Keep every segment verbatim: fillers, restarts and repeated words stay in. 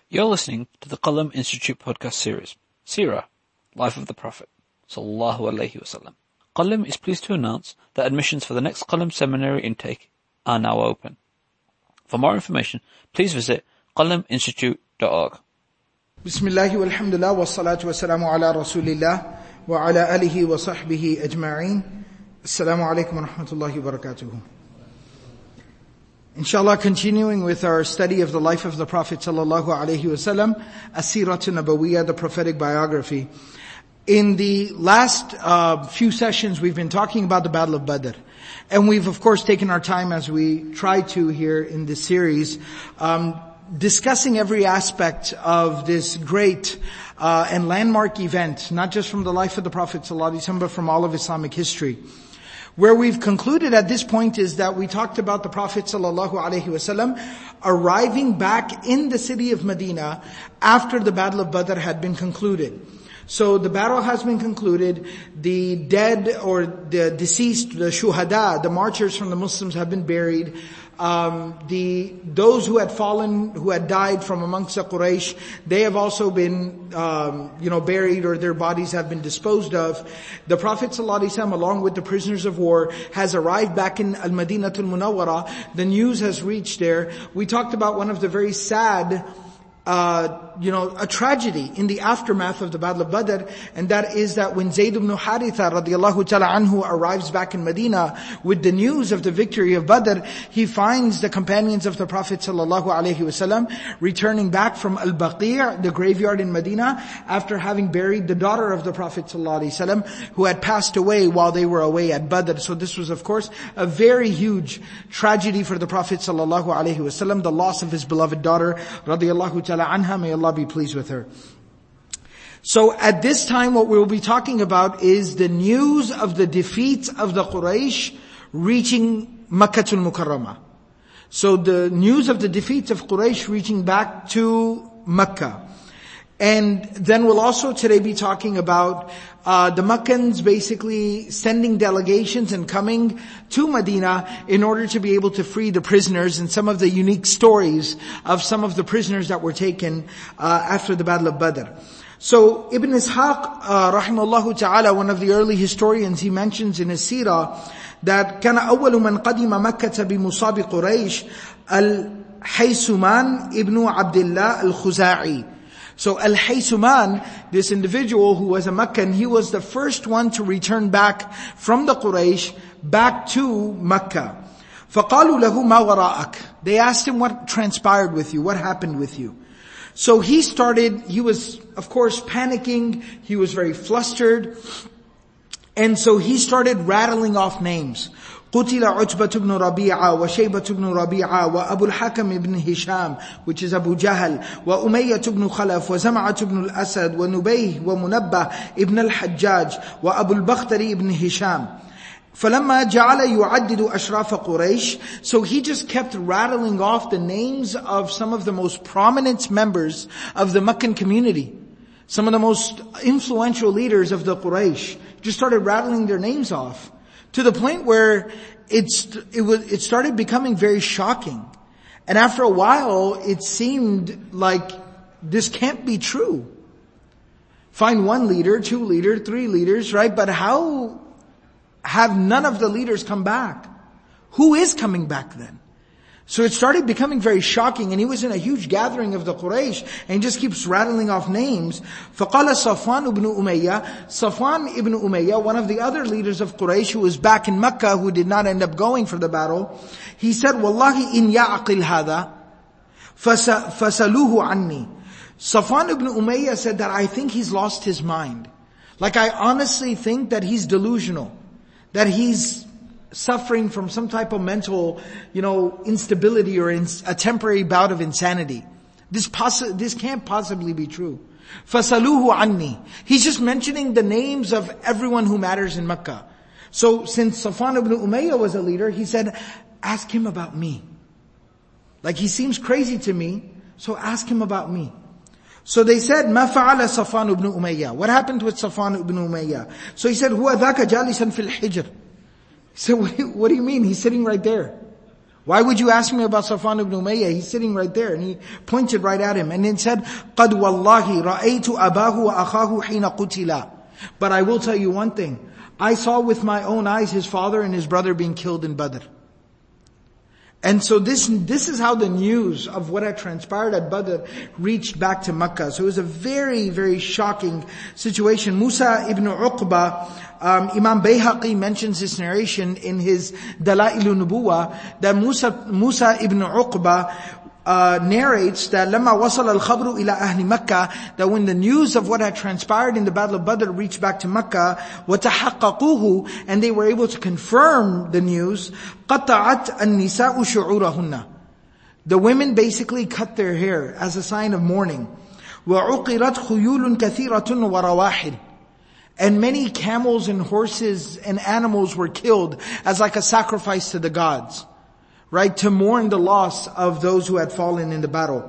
You're listening to the Qalam Institute podcast series, Seerah, Life of the Prophet, Sallallahu Alaihi Wasallam. Qalam is pleased to announce that admissions for the next Qalam seminary intake are now open. For more information, please visit qalam institute dot org. Bismillahi walhamdulillah wa salatu wa salamu ala rasulillah wa ala alihi wa sahbihi ajma'een. Assalamu alaikum wa rahmatullahi wa barakatuhu. Inshallah, continuing with our study of the life of the Prophet sallallahu alaihi wasallam, As-Siratu Nabawiyyah, the prophetic biography. In the last uh, few sessions, we've been talking about the Battle of Badr. And we've, of course, taken our time as we try to here in this series, um, discussing every aspect of this great uh, and landmark event, not just from the life of the Prophet sallallahu alaihi wasallam, but from all of Islamic history. Where we've concluded at this point is that we talked about the Prophet sallallahu alaihi wasallam arriving back in the city of Medina after the Battle of Badr had been concluded. So the battle has been concluded, the dead or the deceased, the shuhada, the martyrs from the Muslims have been buried. Um, the those who had fallen, who had died from amongst the Quraysh, they have also been, um, you know, buried, or their bodies have been disposed of. The Prophet ﷺ, along with the prisoners of war, has arrived back in Al-Madinatul Munawwara. The news has reached there. We talked about one of the very sad Uh, you know, a tragedy in the aftermath of the Battle of Badr, and that is that when Zayd ibn Haritha radiallahu ta'ala anhu arrives back in Medina with the news of the victory of Badr, he finds the companions of the Prophet sallallahu alaihi wasallam returning back from Al-Baqi', the graveyard in Medina, after having buried the daughter of the Prophet sallallahu alaihi wasallam who had passed away while they were away at Badr. So this was, of course, a very huge tragedy for the Prophet sallallahu alaihi wasallam, the loss of his beloved daughter radiallahu ta'ala anha, may Allah be pleased with her. So at this time what we will be talking about is the news of the defeat of the Quraysh reaching Makkatul Mukarramah. So the news of the defeat of Quraysh reaching back to Makkah. And then we'll also today be talking about uh, the Makkans basically sending delegations and coming to Medina in order to be able to free the prisoners, and some of the unique stories of some of the prisoners that were taken uh, after the Battle of Badr. So Ibn Ishaq, uh, rahimahullah ta'ala, one of the early historians, he mentions in his seerah that كان أول من قدم مكة بمصاب قريش الحيثمان ابن عبد الله الخزاعي. So Al-Haysuman, this individual who was a Meccan, he was the first one to return back from the Quraysh back to Mecca. فَقَالُوا لَهُ مَا وَرَاءَكَ. They asked him, what transpired with you? What happened with you? So he started, he was of course panicking, he was very flustered, and so he started rattling off names. قتل عتبة بن ربيعة وشيبة بن ربيعة وأبو الحكم بن هشام, which is Abu Jahl, وأمية بن خلف وزمعة بن الأسد ونبيه ومنبه ابن الحجاج وأبو البختري بن هشام. فلما جعل يعدد أشراف قريش, so he just kept rattling off the names of some of the most prominent members of the Meccan community, some of the most influential leaders of the Quraysh. Just started rattling their names off, to the point where it's, it was, it started becoming very shocking. And after a while, it seemed like this can't be true. Find one leader, two leaders, three leaders, right? But how have none of the leaders come back? Who is coming back then? So it started becoming very shocking, and he was in a huge gathering of the Quraysh, and he just keeps rattling off names. فَقَالَ صَفْوَانُ ibn Umayyah, Safwan ibn Umayyah, one of the other leaders of Quraysh who was back in Mecca, who did not end up going for the battle, he said, وَاللَّهِ إِنْ يَعْقِلْ هَذَا فَسَلُوهُ عَنِّي. Safwan ibn Umayyah said that I think he's lost his mind. Like, I honestly think that he's delusional, that he's suffering from some type of mental, you know, instability, or in, a temporary bout of insanity. This possi- this can't possibly be true. فَسَلُوهُ عَنِّي. He's just mentioning the names of everyone who matters in Mecca. So since Safwan ibn Umayyah was a leader, he said, ask him about me. Like, he seems crazy to me, so ask him about me. So they said, مَا فَعَلَ صَفْوَانُ ibn Umayyah. What happened with Safwan ibn Umayyah? So he said, هُوَ ذَاكَ جَالِسًا فِي الْحِجْرِ. He said, what do you mean? He's sitting right there. Why would you ask me about Safwan ibn Umayyah? He's sitting right there, and he pointed right at him, and then said, قَدْ وَاللَّهِ رَأَيْتُ أَبَاهُ وَأَخَاهُ حِينَ قُتِلًا. But I will tell you one thing. I saw with my own eyes his father and his brother being killed in Badr. And so this, this is how the news of what had transpired at Badr reached back to Makkah. So it was a very, very shocking situation. Musa ibn Uqba, um, Imam Bayhaqi mentions this narration in his Dala'il Nubuwah, that Musa, Musa ibn Uqba, Uh, narrates that لما وصل الخبر إلى أهل مكة, that when the news of what had transpired in the Battle of Badr reached back to Makkah, وتحققوه, and they were able to confirm the news, قطعت النساء شعورهن. The women basically cut their hair as a sign of mourning. وعقرت خيول كثيرة ورواحل. And many camels and horses and animals were killed as like a sacrifice to the gods. Right, to mourn the loss of those who had fallen in the battle.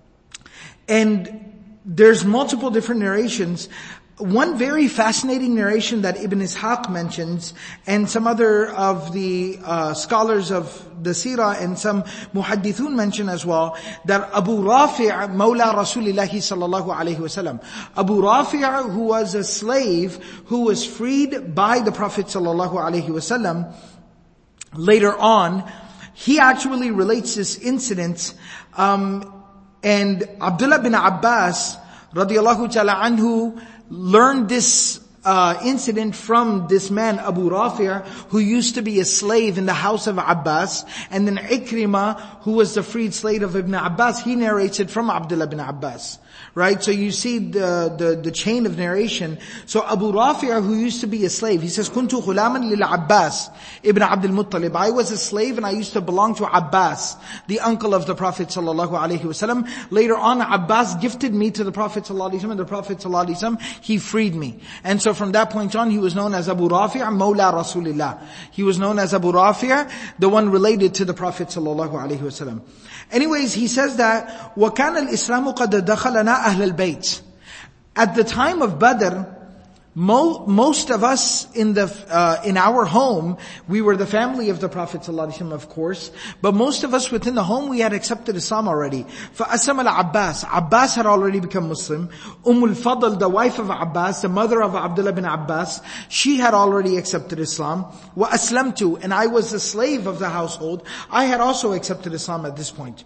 And there's multiple different narrations. One very fascinating narration that Ibn Ishaq mentions, and some other of the uh, scholars of the Sirah and some muhaddithun mention as well, that Abu Rafi' Mawla Rasulillahi sallallahu alayhi wasallam, Abu Rafi' who was a slave who was freed by the Prophet sallallahu alayhi wasallam, later on, he actually relates this incident, um, and Abdullah bin Abbas, radiallahu ta'ala anhu, learned this uh, incident from this man, Abu Rafi', who used to be a slave in the house of Abbas, and then Ikrimah, who was the freed slave of Ibn Abbas, he narrates it from Abdullah bin Abbas. Right? So you see the, the, the chain of narration. So Abu Rafi', who used to be a slave, he says, كنت غلاما للعباس ibn Abdul Muttalib. I was a slave and I used to belong to Abbas, the uncle of the Prophet sallallahu alaihi wasallam. Later on, Abbas gifted me to the Prophet sallallahu alaihi wasallam, and the Prophet sallallahu alaihi wasallam, he freed me. And so from that point on, he was known as Abu Rafi' Mawla Rasulillah. He was known as Abu Rafi', the one related to the Prophet sallallahu alaihi wasallam. Anyways, he says that وَكَانَ الْإِسْلَامُ قَدْ دَخَلَنَا أَهْلَ الْبَيْتِ. At the time of Badr, mo- most of us in the uh, in our home, we were the family of the Prophet ﷺ, of course, but most of us within the home, we had accepted Islam already. فَأَسْلَمَ الْعَبَّاسِ. Abbas had already become Muslim. Umm al-Fadl, the wife of Abbas, the mother of Abdullah bin Abbas, she had already accepted Islam. وَأَسْلَمْتُ. And I was the slave of the household. I had also accepted Islam at this point.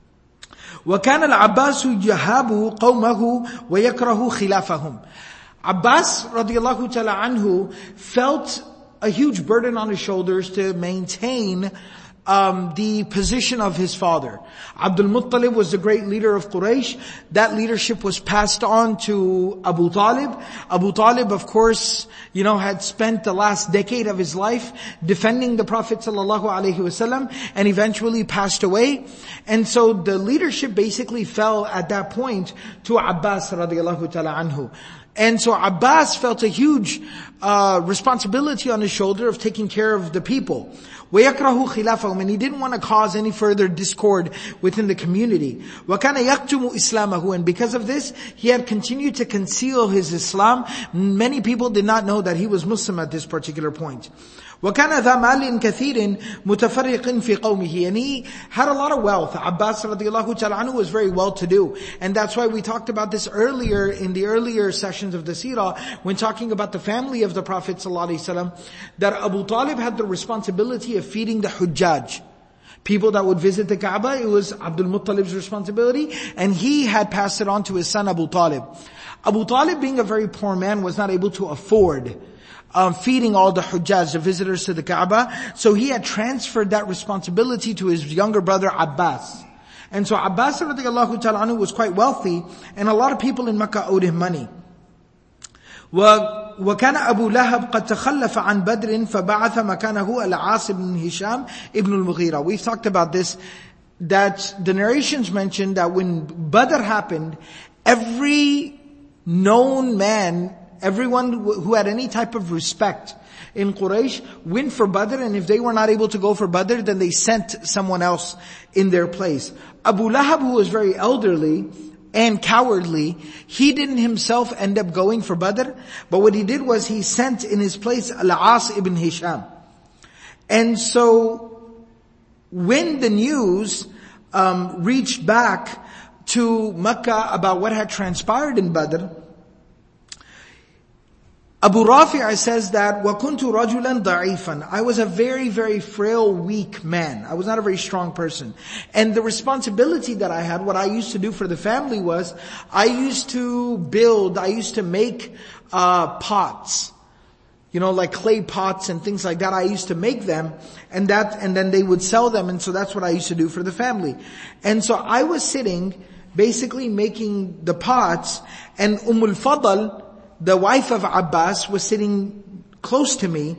وَكَانَ الْعَبَّاسُ يَهَابُ قَوْمَهُ وَيَكْرَهُ خِلَافَهُم. Abbas radiallahu ta'ala anhu felt a huge burden on his shoulders to maintain um, the position of his father. Abdul Muttalib was the great leader of Quraysh. That leadership was passed on to Abu Talib. Abu Talib, of course, you know, had spent the last decade of his life defending the Prophet sallallahu alaihi wasallam, and eventually passed away. And so the leadership basically fell at that point to Abbas radiallahu ta'ala anhu. And so Abbas felt a huge uh, responsibility on his shoulder of taking care of the people. وَيَكْرَهُ خِلَافَهُمْ. And he didn't want to cause any further discord within the community. وَكَانَ يَكْتُمُ إِسْلَامَهُ. And because of this, he had continued to conceal his Islam. Many people did not know that he was Muslim at this particular point. وَكَانَ ذَا مَالٍ كَثِيرٍ مُتَفَرِّقٍ فِي قَوْمِهِ. And he had a lot of wealth. Abbas radiallahu ta'ala anhu was very well to do. And that's why we talked about this earlier in the earlier sessions of the Sirah, when talking about the family of the Prophet sallallahu alaihi wasallam, that Abu Talib had the responsibility of feeding the Hujjaj. People that would visit the Kaaba, it was Abdul Muttalib's responsibility, and he had passed it on to his son Abu Talib. Abu Talib, being a very poor man, was not able to afford Um, feeding all the Hujjaj, the visitors to the Kaaba. So he had transferred that responsibility to his younger brother Abbas. And so Abbas radiallahu ta'ala anhu was quite wealthy, and a lot of people in Makkah owed him money. وَكَانَ أَبُو لَهَبْ قَدْ تَخَلَّفَ عَنْ بَدْرٍ فَبَعَثَ مَكَانَهُ الْعَاصِ بْنِ هِشَامِ ibn al-Mughira. We've talked about this, that the narrations mention that when Badr happened, every known man, everyone who had any type of respect in Quraysh went for Badr, and if they were not able to go for Badr, then they sent someone else in their place. Abu Lahab, who was very elderly and cowardly, he didn't himself end up going for Badr, but what he did was he sent in his place Al-As ibn Hisham. And so when the news um, reached back to Mecca about what had transpired in Badr, Abu Rafi' says that, وَكُنْتُ رَجُلًا ضَعِيفًا. I was a very, very frail, weak man. I was not a very strong person. And the responsibility that I had, what I used to do for the family was, I used to build, I used to make uh pots. You know, like clay pots and things like that. I used to make them, and that, and then they would sell them, and so that's what I used to do for the family. And so I was sitting, basically making the pots, and Umm al-Fadl, the wife of Abbas, was sitting close to me.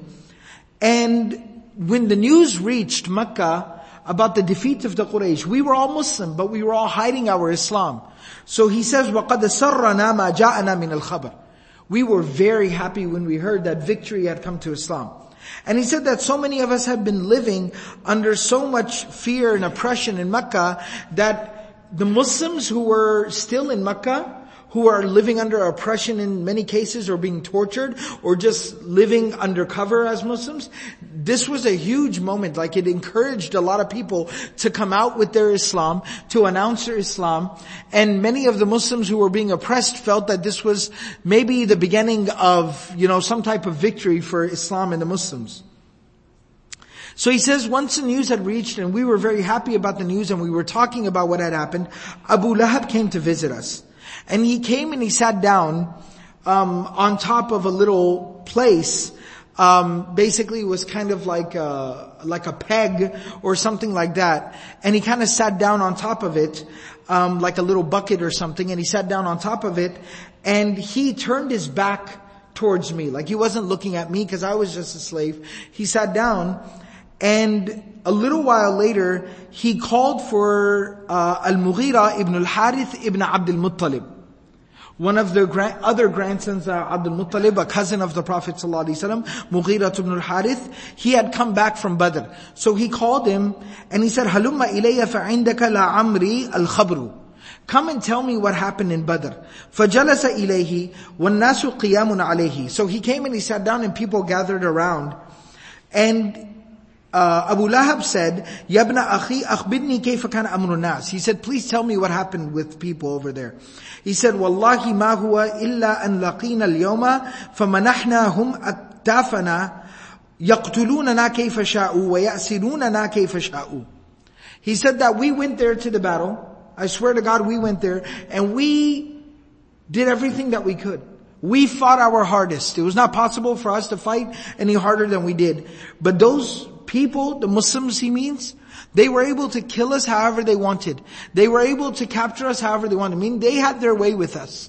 And when the news reached Mecca about the defeat of the Quraysh, we were all Muslim, but we were all hiding our Islam. So he says, وَقَدْ سَرَّنَا مَا جَاءَنَا مِنَ الْخَبَرِ. We were very happy when we heard that victory had come to Islam. And he said that so many of us have been living under so much fear and oppression in Mecca that the Muslims who were still in Mecca, who are living under oppression in many cases, or being tortured, or just living undercover as Muslims, this was a huge moment. Like, it encouraged a lot of people to come out with their Islam, to announce their Islam. And many of the Muslims who were being oppressed felt that this was maybe the beginning of, you know, some type of victory for Islam and the Muslims. So he says, once the news had reached, and we were very happy about the news, and we were talking about what had happened, Abu Lahab came to visit us. And he came and he sat down um on top of a little place. Um basically it was kind of like a, like a peg or something like that. And he kind of sat down on top of it, um like a little bucket or something. And he sat down on top of it, and he turned his back towards me. Like, he wasn't looking at me because I was just a slave. He sat down, and a little while later, he called for uh, Al-Mughira ibn al-Harith ibn Abd al-Muttalib. One of the gra- other grandsons of Abdul Muttalib, a cousin of the Prophet ﷺ, Mughira ibn al-Harith, he had come back from Badr. So he called him and he said, هَلُمَّ إِلَيَّ فَعِنْدَكَ لَعَمْرِي الْخَبْرُ. Come and tell me what happened in Badr. فَجَلَسَ إِلَيْهِ وَالنَّاسُ قِيَامٌ عَلَيْهِ. So he came and he sat down, and people gathered around. And Uh, Abu Lahab said, Yabna akhi akhbirni kayfa kana amrun nas. He said, please tell me what happened with people over there. He said, Wallahi ma huwa illa an laqina al-yawma famanahna aktafana yaqtulunana kayfa sha'u wa ya'silunana kayfa sha'u. He said that we went there to the battle. I swear to God, we went there, and we did everything that we could. We fought our hardest. It was not possible for us to fight any harder than we did. But those people, the Muslims he means, they were able to kill us however they wanted. They were able to capture us however they wanted. I mean, they had their way with us.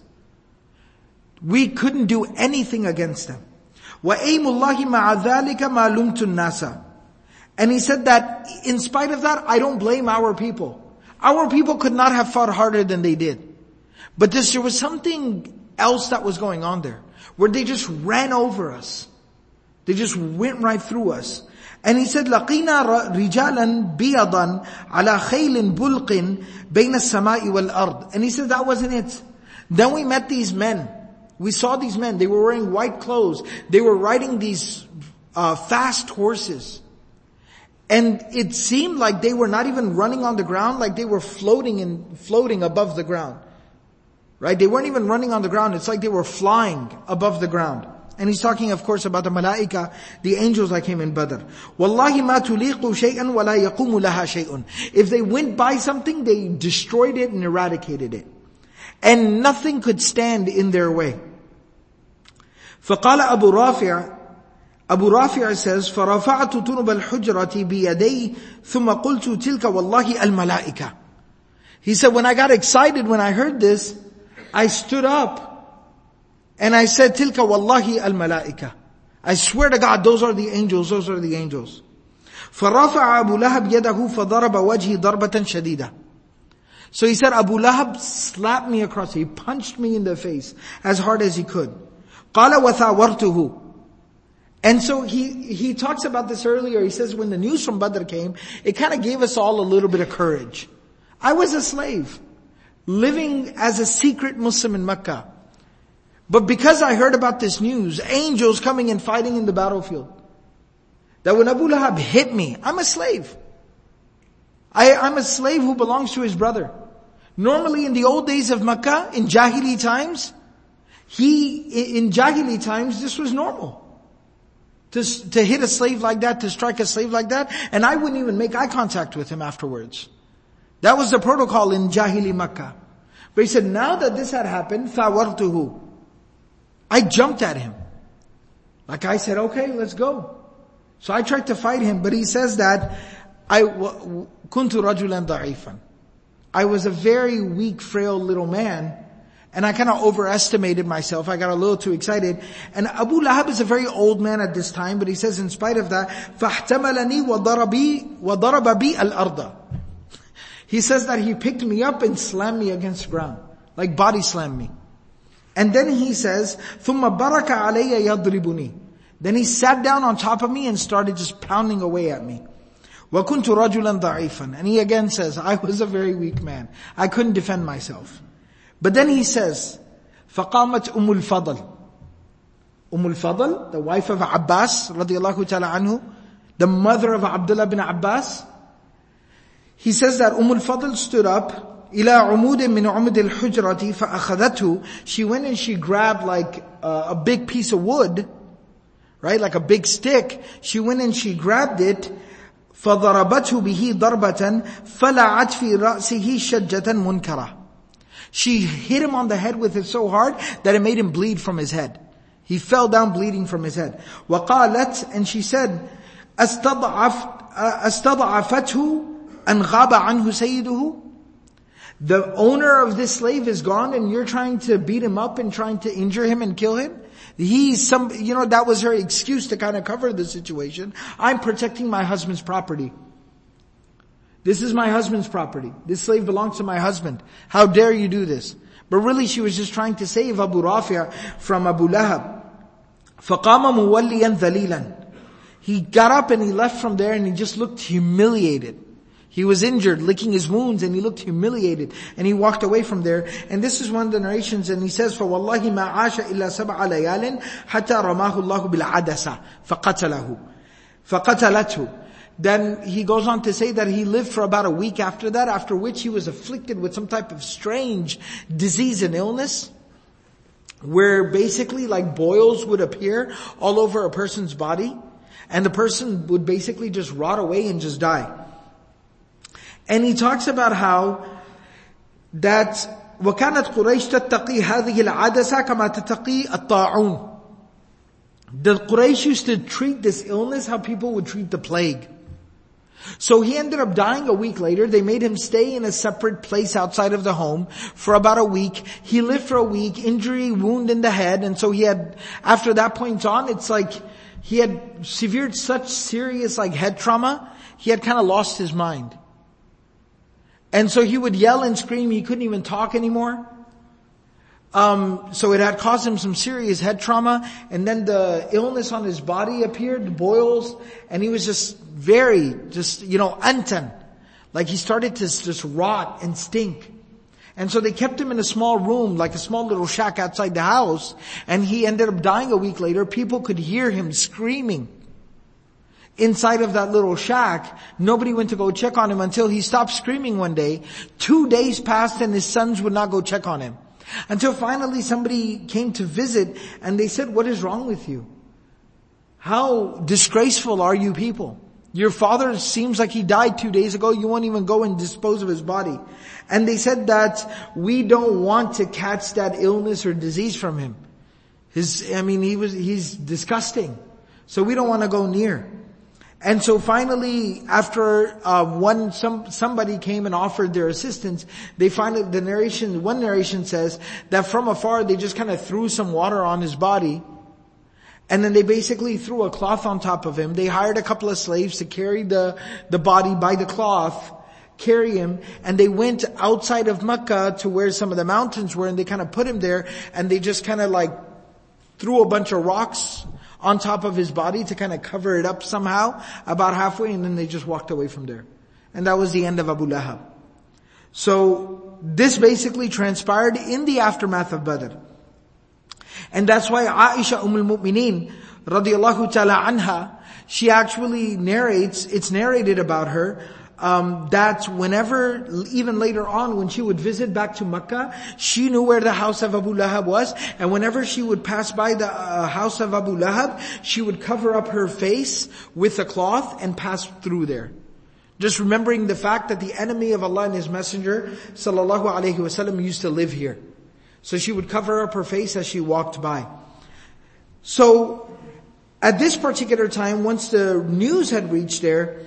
We couldn't do anything against them. وَأَيْمُ اللَّهِ مَعَ ذَلِكَ مَا لُمْتُ النَّاسَ. And he said that in spite of that, I don't blame our people. Our people could not have fought harder than they did. But this, there was something else that was going on there, where they just ran over us. They just went right through us. And he said, لَقِينَا رِجَالًا بِيَضًا عَلَى خَيْلٍ بُلْقٍ بَيْنَ السَّمَاءِ وَالْأَرْضِ. And he said that wasn't it. Then we met these men. We saw these men. They were wearing white clothes. They were riding these uh, fast horses. And it seemed like they were not even running on the ground, like they were floating and floating above the ground. Right? They weren't even running on the ground. It's like they were flying above the ground. And he's talking, of course, about the malaika, the angels that came in Badr. وَاللَّهِ مَا تُلِيقُ شَيْئًا وَلَا يَقُومُ لَهَا شَيْءٌ. If they went by something, they destroyed it and eradicated it. And nothing could stand in their way. فَقَالَ أَبُو رَافِعَ. Abu Rafi' says, فَرَفَعْتُ تُنُبَ الْحُجْرَةِ بِيَدَيْ ثُمَّ قُلْتُ تِلْكَ وَاللَّهِ الْمَلَائِكَةِ. He said, when I got excited when I heard this, I stood up. And I said, Tilka wallahi al-malaika. I swear to God, those are the angels, those are the angels. فَرَفَعَ أَبُو لَهَبْ يَدَهُ فَضَرَبَ وَجْهِ ضَرْبَةً شَدِيدًا. So he said, Abu Lahab slapped me across. He punched me in the face as hard as he could. قَالَ وَثَاوَرْتُهُ. And so he, he talks about this earlier. He says, when the news from Badr came, it kind of gave us all a little bit of courage. I was a slave, living as a secret Muslim in Mecca. But because I heard about this news, angels coming and fighting in the battlefield, that when Abu Lahab hit me, I'm a slave. I, I'm a slave who belongs to his brother. Normally in the old days of Makkah, in Jahili times, he, in Jahili times, this was normal. To, to hit a slave like that, to strike a slave like that, and I wouldn't even make eye contact with him afterwards. That was the protocol in Jahili Makkah. But he said, now that this had happened, ثَاوَرْتُهُ, I jumped at him. Like I said, okay, let's go. So I tried to fight him, but he says that, I كُنْتُ رَجُلًا ضَعِيفًا. I was a very weak, frail little man, and I kind of overestimated myself. I got a little too excited. And Abu Lahab is a very old man at this time, but he says in spite of that, فَاحْتَمَلَنِي وَضَرَبِ بِي الْأَرْضَ. He says that he picked me up and slammed me against the ground, like body slammed me. And then he says, ثُمَّ بَرَكَ عَلَيَّ يَضْرِبُنِي. Then he sat down on top of me and started just pounding away at me. وَكُنْتُ رَجُلًا ضَعِيفًا. And he again says, I was a very weak man. I couldn't defend myself. But then he says, فَقَامَتْ أُمُّ الْفَضْلِ. Umm al-Fadl, the wife of Abbas, radiallahu ta'ala anhu, the mother of Abdullah bin Abbas, he says that Umm al-Fadl stood up, إِلَىٰ عُمُودٍ مِّنْ عُمُدِ الْحُجْرَةِ فَأَخَذَتْهُ. She went and she grabbed like uh, a big piece of wood, right, like a big stick. She went and she grabbed it, فَضَرَبَتْهُ بِهِ ضَرْبَةً فَلَعَتْ فِي رَأْسِهِ شَجَّةً مُنْكَرَةً. She hit him on the head with it so hard that it made him bleed from his head. He fell down bleeding from his head. وَقَالَتْ, and she said, أَسْتَضْعَفْتْهُ أَنْ غَابَ عَنْهُ سَيِّدُهُ. The owner of this slave is gone and you're trying to beat him up and trying to injure him and kill him? He's some, you know, that was her excuse to kind of cover the situation. I'm protecting my husband's property. This is my husband's property. This slave belongs to my husband. How dare you do this? But really she was just trying to save Abu Rafi' from Abu Lahab. فَقَامَ مُوَلِّيًا ذَلِيلًا. He got up and he left from there and he just looked humiliated. He was injured, licking his wounds, and he looked humiliated. And he walked away from there. And this is one of the narrations, and he says, فَوَاللَّهِ مَا عَاشَ إِلَّا سَبْعَ لَيَالٍ حَتَّى رَمَاهُ اللَّهُ بِالْعَدَسَةِ فَقَتَلَهُ فَقَتَلَتْهُ. Then he goes on to say that he lived for about a week after that, after which he was afflicted with some type of strange disease and illness, where basically like boils would appear all over a person's body, and the person would basically just rot away and just die. And he talks about how that وَكَانَتْ قُرَيْشْ تَتَّقِي هَذِهِ الْعَدَسَةَ كَمَا تَتَّقِي الطَّاعُونَ. The Quraysh used to treat this illness how people would treat the plague. So he ended up dying a week later. They made him stay in a separate place outside of the home for about a week. He lived for a week, injury, wound in the head, and so he had, after that point on, it's like he had severed such serious like head trauma, he had kind of lost his mind. And so he would yell and scream, he couldn't even talk anymore. Um, so it had caused him some serious head trauma, and then the illness on his body appeared, the boils, and he was just very, just, you know, antan. Like he started to just rot and stink. And so they kept him in a small room, like a small little shack outside the house, and he ended up dying a week later. People could hear him screaming inside of that little shack. Nobody went to go check on him until he stopped screaming one day. Two days passed and his sons would not go check on him. Until finally somebody came to visit and they said, what is wrong with you? How disgraceful are you people? Your father seems like he died two days ago. You won't even go and dispose of his body. And they said that we don't want to catch that illness or disease from him. His, I mean, he was, he's disgusting. So we don't want to go near. And so finally, after uh, one some somebody came and offered their assistance, they finally, the narration, one narration says that from afar they just kind of threw some water on his body, and then they basically threw a cloth on top of him. They hired a couple of slaves to carry the the body by the cloth, carry him, and they went outside of Mecca to where some of the mountains were, and they kind of put him there, and they just kind of like threw a bunch of rocks on top of his body to kind of cover it up somehow, about halfway, and then they just walked away from there. And that was the end of Abu Lahab. So, this basically transpired in the aftermath of Badr. And that's why Aisha Umm al-Mu'mineen, radiallahu ta'ala anha, she actually narrates, it's narrated about her, um, that whenever, even later on, when she would visit back to Mecca, she knew where the house of Abu Lahab was, and whenever she would pass by the uh, house of Abu Lahab, she would cover up her face with a cloth and pass through there. Just remembering the fact that the enemy of Allah and His Messenger, sallallahu alaihi wasallam, used to live here. So she would cover up her face as she walked by. So, at this particular time, once the news had reached there,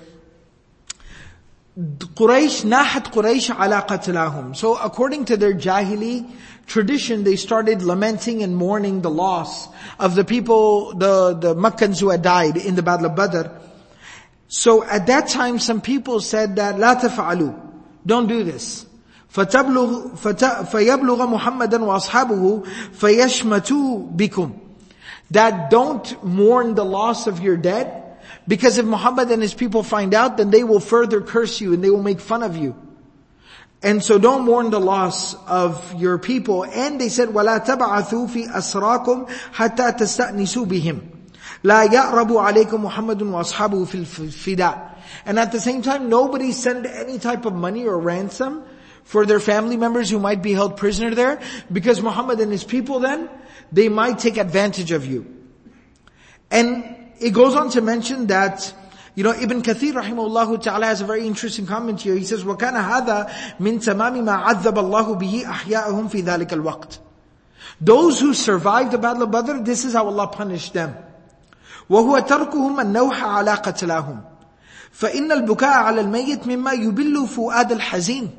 Quraysh, nahat Quraysh ala qatlahum. So according to their Jahili tradition, they started lamenting and mourning the loss of the people, the, the Meccans who had died in the Battle of Badr. So at that time, some people said that, لا تفعلوا, don't do this. فَتَبْلُغ, فَيَبْلُغَ مُحَمَّدًا وَأَصْحَابُهُ فَيَشْمَتُوا بِكُمْ. That don't mourn the loss of your dead, because if Muhammad and his people find out, then they will further curse you and they will make fun of you. And so don't mourn the loss of your people. And they said, وَلَا تَبْعَثُوا فِي أَسْرَاكُمْ حَتَّى تَسْتَأْنِسُوا بِهِمْ لَا يَعْرَبُ عَلَيْكُمْ مُحَمَّدٌ وَأَصْحَابُهُ فِي الْفِدَاءِ. And at the same time, nobody send any type of money or ransom for their family members who might be held prisoner there, because Muhammad and his people then, they might take advantage of you. And it goes on to mention that, you know, Ibn Kathir rahimahullah ta'ala has a very interesting comment here. He says, وَكَانَ هَذَا مِن تَمَامِ مَا عَذَّبَ اللَّهُ بِهِ أَحْيَاءَهُمْ فِي ذَلِكَ الْوَقْتِ. Those who survived the Battle of Badr, this is how Allah punished them. وَهُوَ تَرْكُهُمْ النَّوْحَ عَلَى قَتْلَاهُمْ فَإِنَّ الْبُكَاءَ عَلَى الْمَيِّتِ مِمَّا يُبِلُّ فُؤَادَ الْحَزِينِ.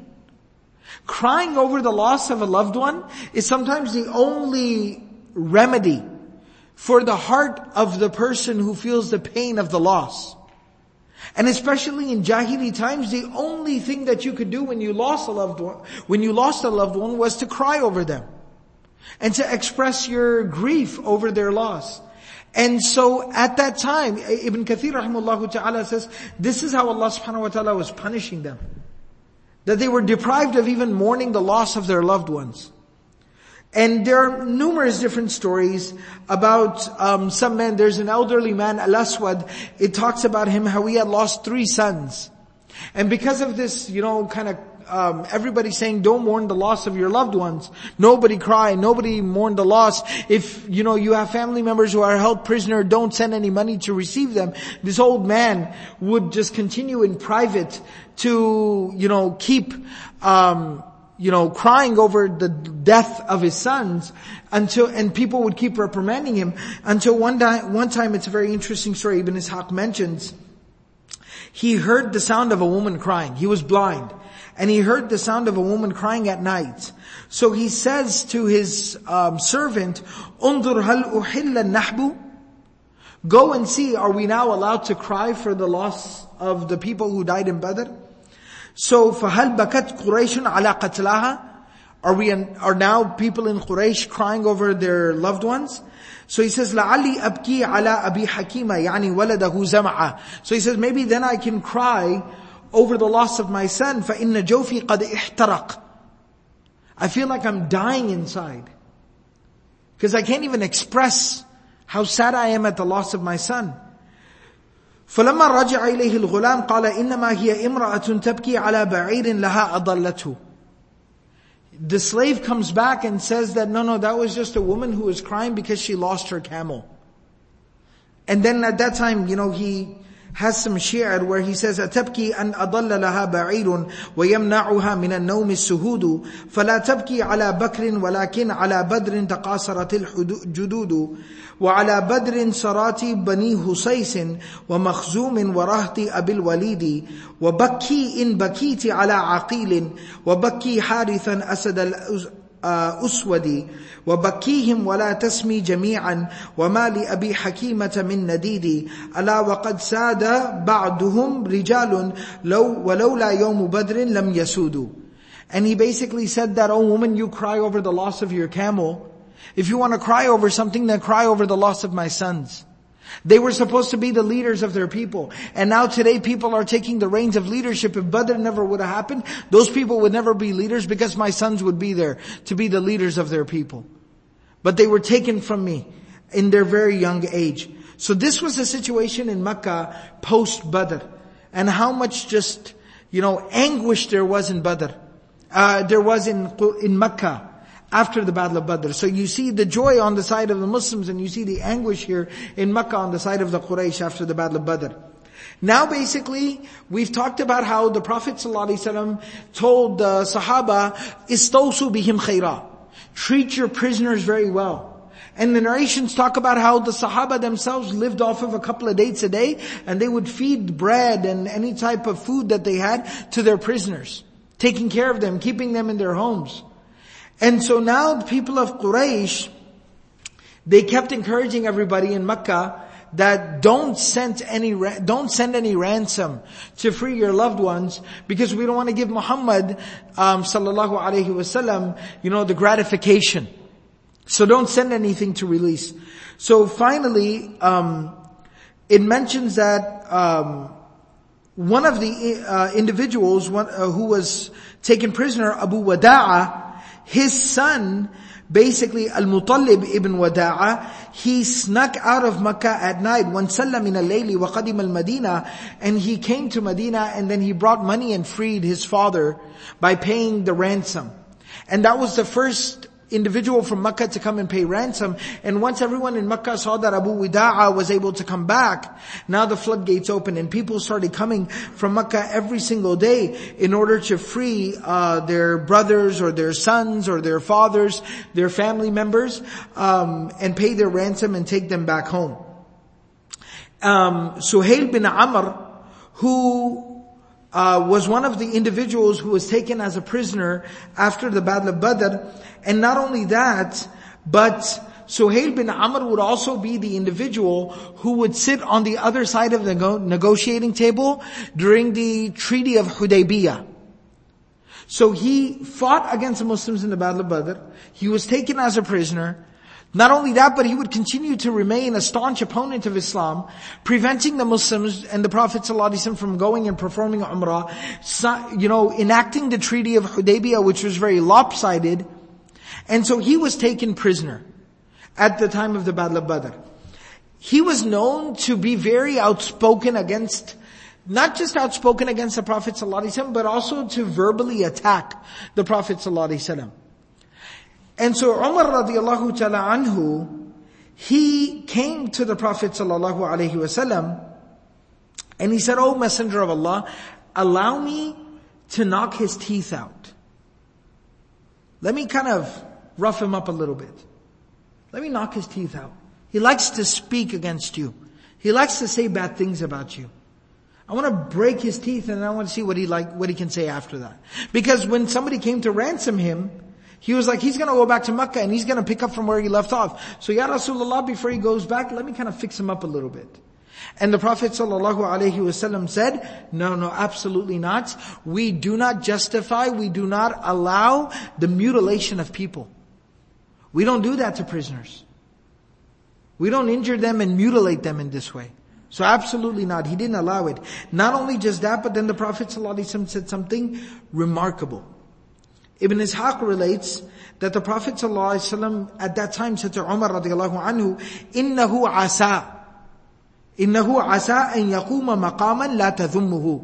Crying over the loss of a loved one is sometimes the only remedy for the heart of the person who feels the pain of the loss. And especially in Jahili times, the only thing that you could do when you lost a loved one, when you lost a loved one, was to cry over them. And to express your grief over their loss. And so at that time, Ibn Kathir rahimahullah ta'ala says, this is how Allah subhanahu wa ta'ala was punishing them. That they were deprived of even mourning the loss of their loved ones. And there are numerous different stories about um, some men. There's an elderly man, Al-Aswad. It talks about him, how he had lost three sons. And because of this, you know, kind of, um, everybody saying, don't mourn the loss of your loved ones. Nobody cry, nobody mourn the loss. If, you know, you have family members who are held prisoner, don't send any money to receive them. This old man would just continue in private to, you know, keep, um, you know, crying over the death of his sons until, and people would keep reprimanding him until one time, one time it's a very interesting story Ibn Ishaq mentions. He heard the sound of a woman crying. He was blind. And he heard the sound of a woman crying at night. So he says to his um, servant, "Undur hal uhilla nahbu?" Go and see, are we now allowed to cry for the loss of the people who died in Badr? So, فَهَلْ بَكَتْ قُرَيْشٌ عَلَى قَتْلَاهَا? Are we, in, are now people in Quraysh crying over their loved ones? So he says, لَعَلِّي أَبْكِي عَلَى أَبِي حَكِيمَ يَعْنِي وَلَدَهُ زَمْعَ. So he says, maybe then I can cry over the loss of my son. فَإِنَّ جَوْفِي قَدْ اِحْتَرَقْ. I feel like I'm dying inside. Because I can't even express how sad I am at the loss of my son. فَلَمَّا رَجَعَ إِلَيْهِ الْغُلَامِ قَالَ إِنَّمَا هِيَ إِمْرَأَةٌ تَبْكِي عَلَى بَعِيرٍ لَهَا أَضَلَّتْهُ. The slave comes back and says that, no, no, that was just a woman who was crying because she lost her camel. And then at that time, you know, he has some shi'r where he says, أَتَبْكِي أَنْ أَضَلَّ لَهَا بَعِيرٌ وَيَمْنَعُهَا مِنَ النَّوْمِ السُّهُودُ فَلَا تَبْكِي عَلَى بَكْرٍ وَلَكِنْ عَلَى بَدْرٍ تَقَاصَرَتِ الْجُدُودُ وعلى بدر صرات بني هسيس ومخزوم ورهط أبي الوليد وبكي إن بكيت على عقيل وبكي حارثا أسد الأسود وبكيهم ولا تسمي جميعا وما لأبي حكيمة من نديد ألا وقد ساد بعدهم رجال لو ولولا يوم بدر لم يسودوا. And he basically said that, oh woman, you cry over the loss of your camel. If you want to cry over something, then cry over the loss of my sons. They were supposed to be the leaders of their people. And now today people are taking the reins of leadership. If Badr never would have happened, those people would never be leaders because my sons would be there to be the leaders of their people. But they were taken from me in their very young age. So this was the situation in Mecca post-Badr. And how much just, you know, anguish there was in Badr. Uh, there was in, in Mecca after the Battle of Badr. So you see the joy on the side of the Muslims and you see the anguish here in Mecca on the side of the Quraysh after the Battle of Badr. Now basically, we've talked about how the Prophet ﷺ told the Sahaba, "Istawsu bihim khayra." Treat your prisoners very well. And the narrations talk about how the Sahaba themselves lived off of a couple of dates a day, and they would feed bread and any type of food that they had to their prisoners, taking care of them, keeping them in their homes. And so now the people of Quraysh, they kept encouraging everybody in Mecca that don't send any don't send any ransom to free your loved ones, because we don't want to give Muhammad um, sallallahu alaihi wasallam, you know, the gratification. So don't send anything to release. So finally, um, it mentions that um, one of the uh, individuals one, uh, who was taken prisoner, Abu Wada'a, his son, basically Al-Muttalib ibn Wada'a, he snuck out of Makkah at night, وَانْسَلَّ مِنَ اللَّيْلِ وَقَدِمَ الْمَدِينَةِ, and he came to Medina and then he brought money and freed his father by paying the ransom. And that was the first individual from Makkah to come and pay ransom. And once everyone in Makkah saw that Abu Wada'a was able to come back, now the floodgates opened and people started coming from Makkah every single day in order to free uh, their brothers or their sons or their fathers, their family members, um, and pay their ransom and take them back home. Um, Suhail bin Amr, who Uh, was one of the individuals who was taken as a prisoner after the Battle of Badr. And not only that, but Suhail bin Amr would also be the individual who would sit on the other side of the negotiating table during the Treaty of Hudaybiyah. So he fought against the Muslims in the Battle of Badr. He was taken as a prisoner. Not only that, but he would continue to remain a staunch opponent of Islam, preventing the Muslims and the Prophet ﷺ from going and performing Umrah, you know, enacting the Treaty of Hudaybiyah, which was very lopsided. And so he was taken prisoner at the time of the Battle of Badr. He was known to be very outspoken against, not just outspoken against the Prophet ﷺ, but also to verbally attack the Prophet ﷺ. And so Umar radiallahu ta'ala anhu, he came to the Prophet sallallahu alaihi wasallam and he said, "O Messenger of Allah, allow me to knock his teeth out. Let me kind of rough him up a little bit. Let me knock his teeth out. He likes to speak against you. He likes to say bad things about you. I want to break his teeth and I want to see what he like, what he can say after that." Because when somebody came to ransom him, he was like, he's going to go back to Mecca and he's going to pick up from where he left off. So Ya Rasulullah, before he goes back, let me kind of fix him up a little bit. And the Prophet sallallahu alaihi wasallam said, no, no, absolutely not. We do not justify, we do not allow the mutilation of people. We don't do that to prisoners. We don't injure them and mutilate them in this way. So absolutely not. He didn't allow it. Not only just that, but then the Prophet sallallahu alaihi wasallam said something remarkable. Ibn Ishaq relates that the Prophet ﷺ at that time said to Umar radiallahu anhu, إِنَّهُ عَسَىٰ إِنَّهُ عَسَىٰ أَن يَقُومَ مَقَامًا لَا تَذُمُّهُ.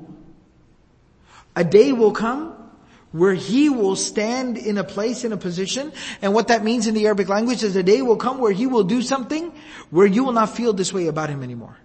A day will come where he will stand in a place, in a position, and what that means in the Arabic language is a day will come where he will do something where you will not feel this way about him anymore.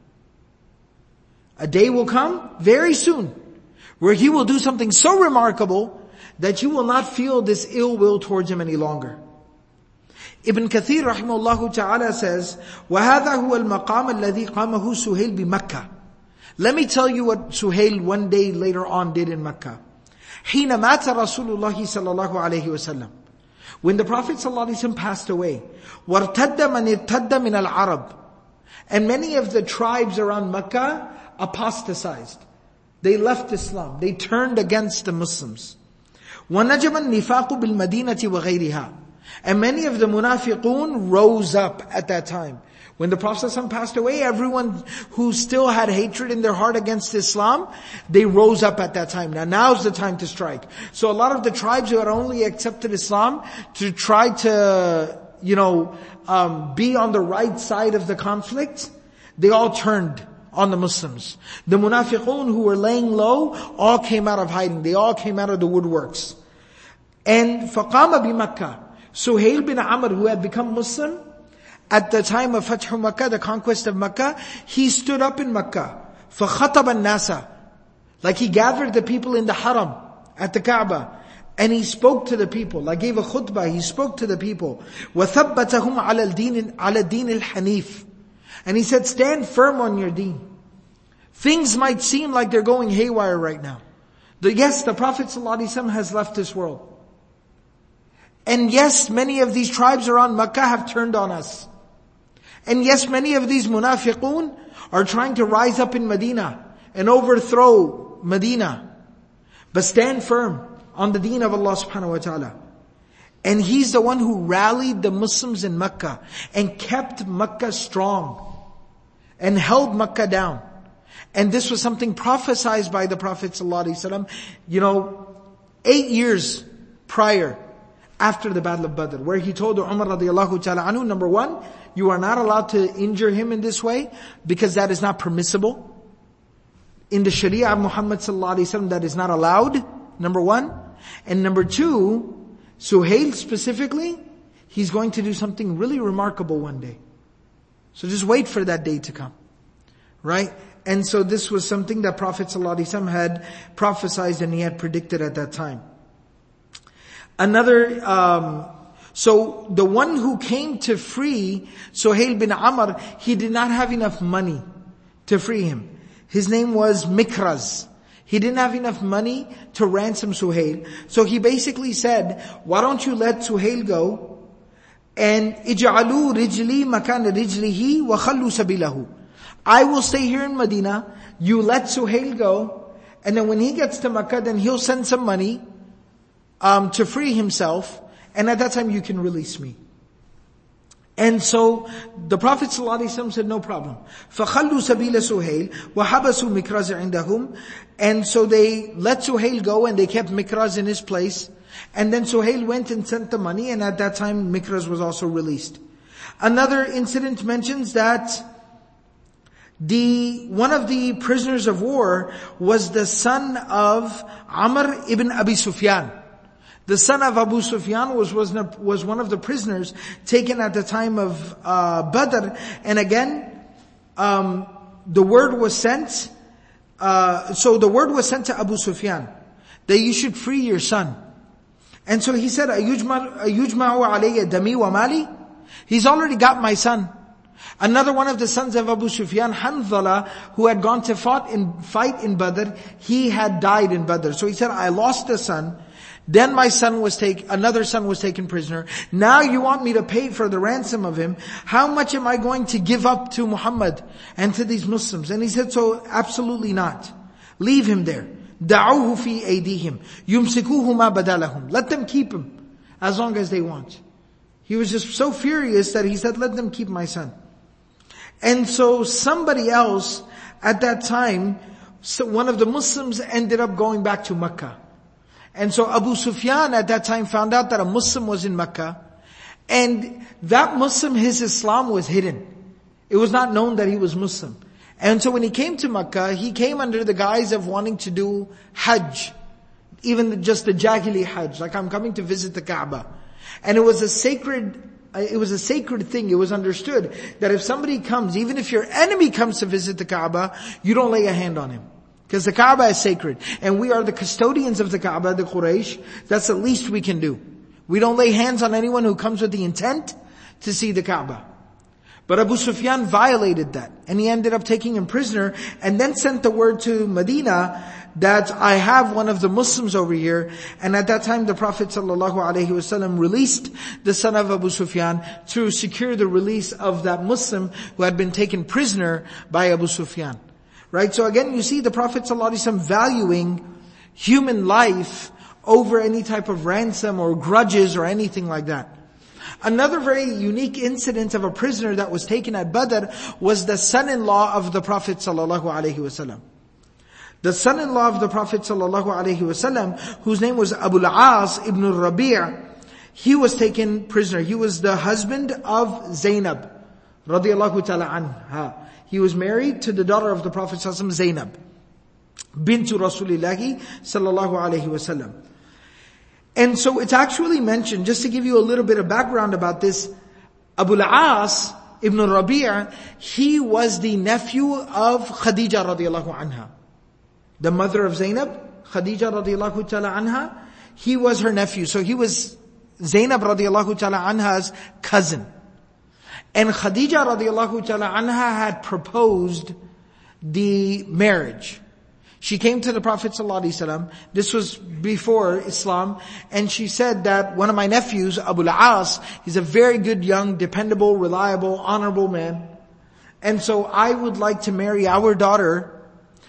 A day will come very soon where he will do something so remarkable that you will not feel this ill will towards him any longer. Ibn Kathir rahimahullah ta'ala says, وَهَذَا هُوَ الْمَقَامَ الَّذِي قَامَهُ سُهَيْلْ بِمَكَّةِ. Let me tell you what Suhail one day later on did in Mecca. حِينَ مَاتَ رَسُولُ اللَّهِ صَلَّى اللَّهُ عَلَيْهِ وَسَلَّمَ. When the Prophet ﷺ passed away, وَارْتَدَّ مَنِ ارْتَدَّ مِنَ الْعَرَبِ. And many of the tribes around Mecca apostatized. They left Islam. They turned against the Muslims. وَنَجَمَ النِّفَاقُ بِالْمَدِينَةِ وَغَيْرِهَا. And many of the munafiqun rose up at that time. When the Prophet ﷺ passed away, everyone who still had hatred in their heart against Islam, they rose up at that time. Now, now's the time to strike. So a lot of the tribes who had only accepted Islam to try to, you know, um, be on the right side of the conflict, they all turned on the Muslims. The munafiqun who were laying low all came out of hiding. They all came out of the woodworks. And فَقَامَ بِمَكَّةِ Suhail bin Amr, who had become Muslim at the time of Fathu Makkah, the conquest of Makkah, he stood up in Makkah. فَخَطَبَ النَّاسَ Like he gathered the people in the Haram, at the Kaaba. And he spoke to the people, like gave a khutbah, he spoke to the people. وَثَبَّتَهُمْ عَلَى الدِّينِ عَلَى الدِّينِ الْحَنِيفِ And he said, stand firm on your deen. Things might seem like they're going haywire right now. The, yes, the Prophet ﷺ has left this world. And yes, many of these tribes around Makkah have turned on us. And yes, many of these munafiqun are trying to rise up in Medina and overthrow Medina. But stand firm on the deen of Allah subhanahu wa ta'ala. And He's the one who rallied the Muslims in Makkah and kept Makkah strong and held Makkah down. And this was something prophesied by the Prophet sallallahu alaihi wasallam, you know, eight years prior, after the Battle of Badr, where he told Umar radiallahu ta'ala anhu, number one, you are not allowed to injure him in this way, because that is not permissible. In the Sharia of Muhammad sallallahu alaihi wasallam, that is not allowed, number one. And number two, Suhail specifically, he's going to do something really remarkable one day. So just wait for that day to come. Right? And so this was something that Prophet ﷺ had prophesied and he had predicted at that time. Another, um, so the one who came to free Suhail bin Amr, he did not have enough money to free him. His name was Mikraz. He didn't have enough money to ransom Suhail. So he basically said, why don't you let Suhail go? And اجعلوا رجلي مكان رجله وخلوا سبيله. I will stay here in Medina. You let Suhail go. And then when he gets to Makkah, then he'll send some money um, to free himself. And at that time you can release me. And so the Prophet ﷺ said, no problem. فَخَلُّوا سَبِيلَ سُهَيْلٍ وَحَبَسُوا مِكْرَازَ عِنْدَهُمْ. And so they let Suhail go and they kept Mikraz in his place. And then Suhail went and sent the money, and at that time Mikraz was also released. Another incident mentions that the one of the prisoners of war was the son of Amr ibn Abi Sufyan. The son of Abu Sufyan was, was, was one of the prisoners taken at the time of uh, Badr. And again, um, the word was sent, uh, so the word was sent to Abu Sufyan, that you should free your son. And so he said, أَيُجْمَعُ عَلَيَّ دَمِي وَمَالِي. He's already got my son. Another one of the sons of Abu Sufyan, Hanzala, who had gone to fight in, fight in Badr, he had died in Badr. So he said, I lost a son. Then my son was taken, another son was taken prisoner. Now you want me to pay for the ransom of him. How much am I going to give up to Muhammad and to these Muslims? And he said, so absolutely not. Leave him there. دَعُوهُ فِي أَيْدِيهِمْ يُمْسِكُوهُ مَا بَدَى لَهُمْ. Let them keep him as long as they want. He was just so furious that he said, let them keep my son. And so somebody else at that time, so one of the Muslims ended up going back to Makkah. And so Abu Sufyan at that time found out that a Muslim was in Makkah. And that Muslim, his Islam was hidden. It was not known that he was Muslim. And so when he came to Makkah, he came under the guise of wanting to do Hajj. Even just the Jahili Hajj, like I'm coming to visit the Kaaba. And it was a sacred, it was a sacred thing. It was understood that if somebody comes, even if your enemy comes to visit the Kaaba, you don't lay a hand on him. Because the Kaaba is sacred. And we are the custodians of the Kaaba, the Quraysh. That's the least we can do. We don't lay hands on anyone who comes with the intent to see the Kaaba. But Abu Sufyan violated that. And he ended up taking him prisoner and then sent the word to Medina that I have one of the Muslims over here. And at that time the Prophet ﷺ released the son of Abu Sufyan to secure the release of that Muslim who had been taken prisoner by Abu Sufyan. Right? So again, you see the Prophet ﷺ valuing human life over any type of ransom or grudges or anything like that. Another very unique incident of a prisoner that was taken at Badr was the son-in-law of the Prophet ﷺ. The son-in-law of the Prophet ﷺ, whose name was Abu al-As ibn al-Rabi', he was taken prisoner. He was the husband of Zainab, radiyallahu ta'ala anha. he was married to the daughter of the Prophet sallallahu alaihi wasallam, Zainab, bintu Rasulillahi sallallahu alaihi wasallam. And so it's actually mentioned, just to give you a little bit of background about this, Abu al-As ibn Rabi', he was the nephew of Khadija radiallahu anha. The mother of Zainab, Khadija radiallahu ta'ala anha, he was her nephew. So he was Zainab radiallahu ta'ala anha's cousin. And Khadija radiallahu ta'ala anha had proposed the marriage. She came to the Prophet sallallahu alaihi wasallam. This was before Islam. And she said that one of my nephews, Abu al-As, he's a very good, young, dependable, reliable, honorable man. And so I would like to marry our daughter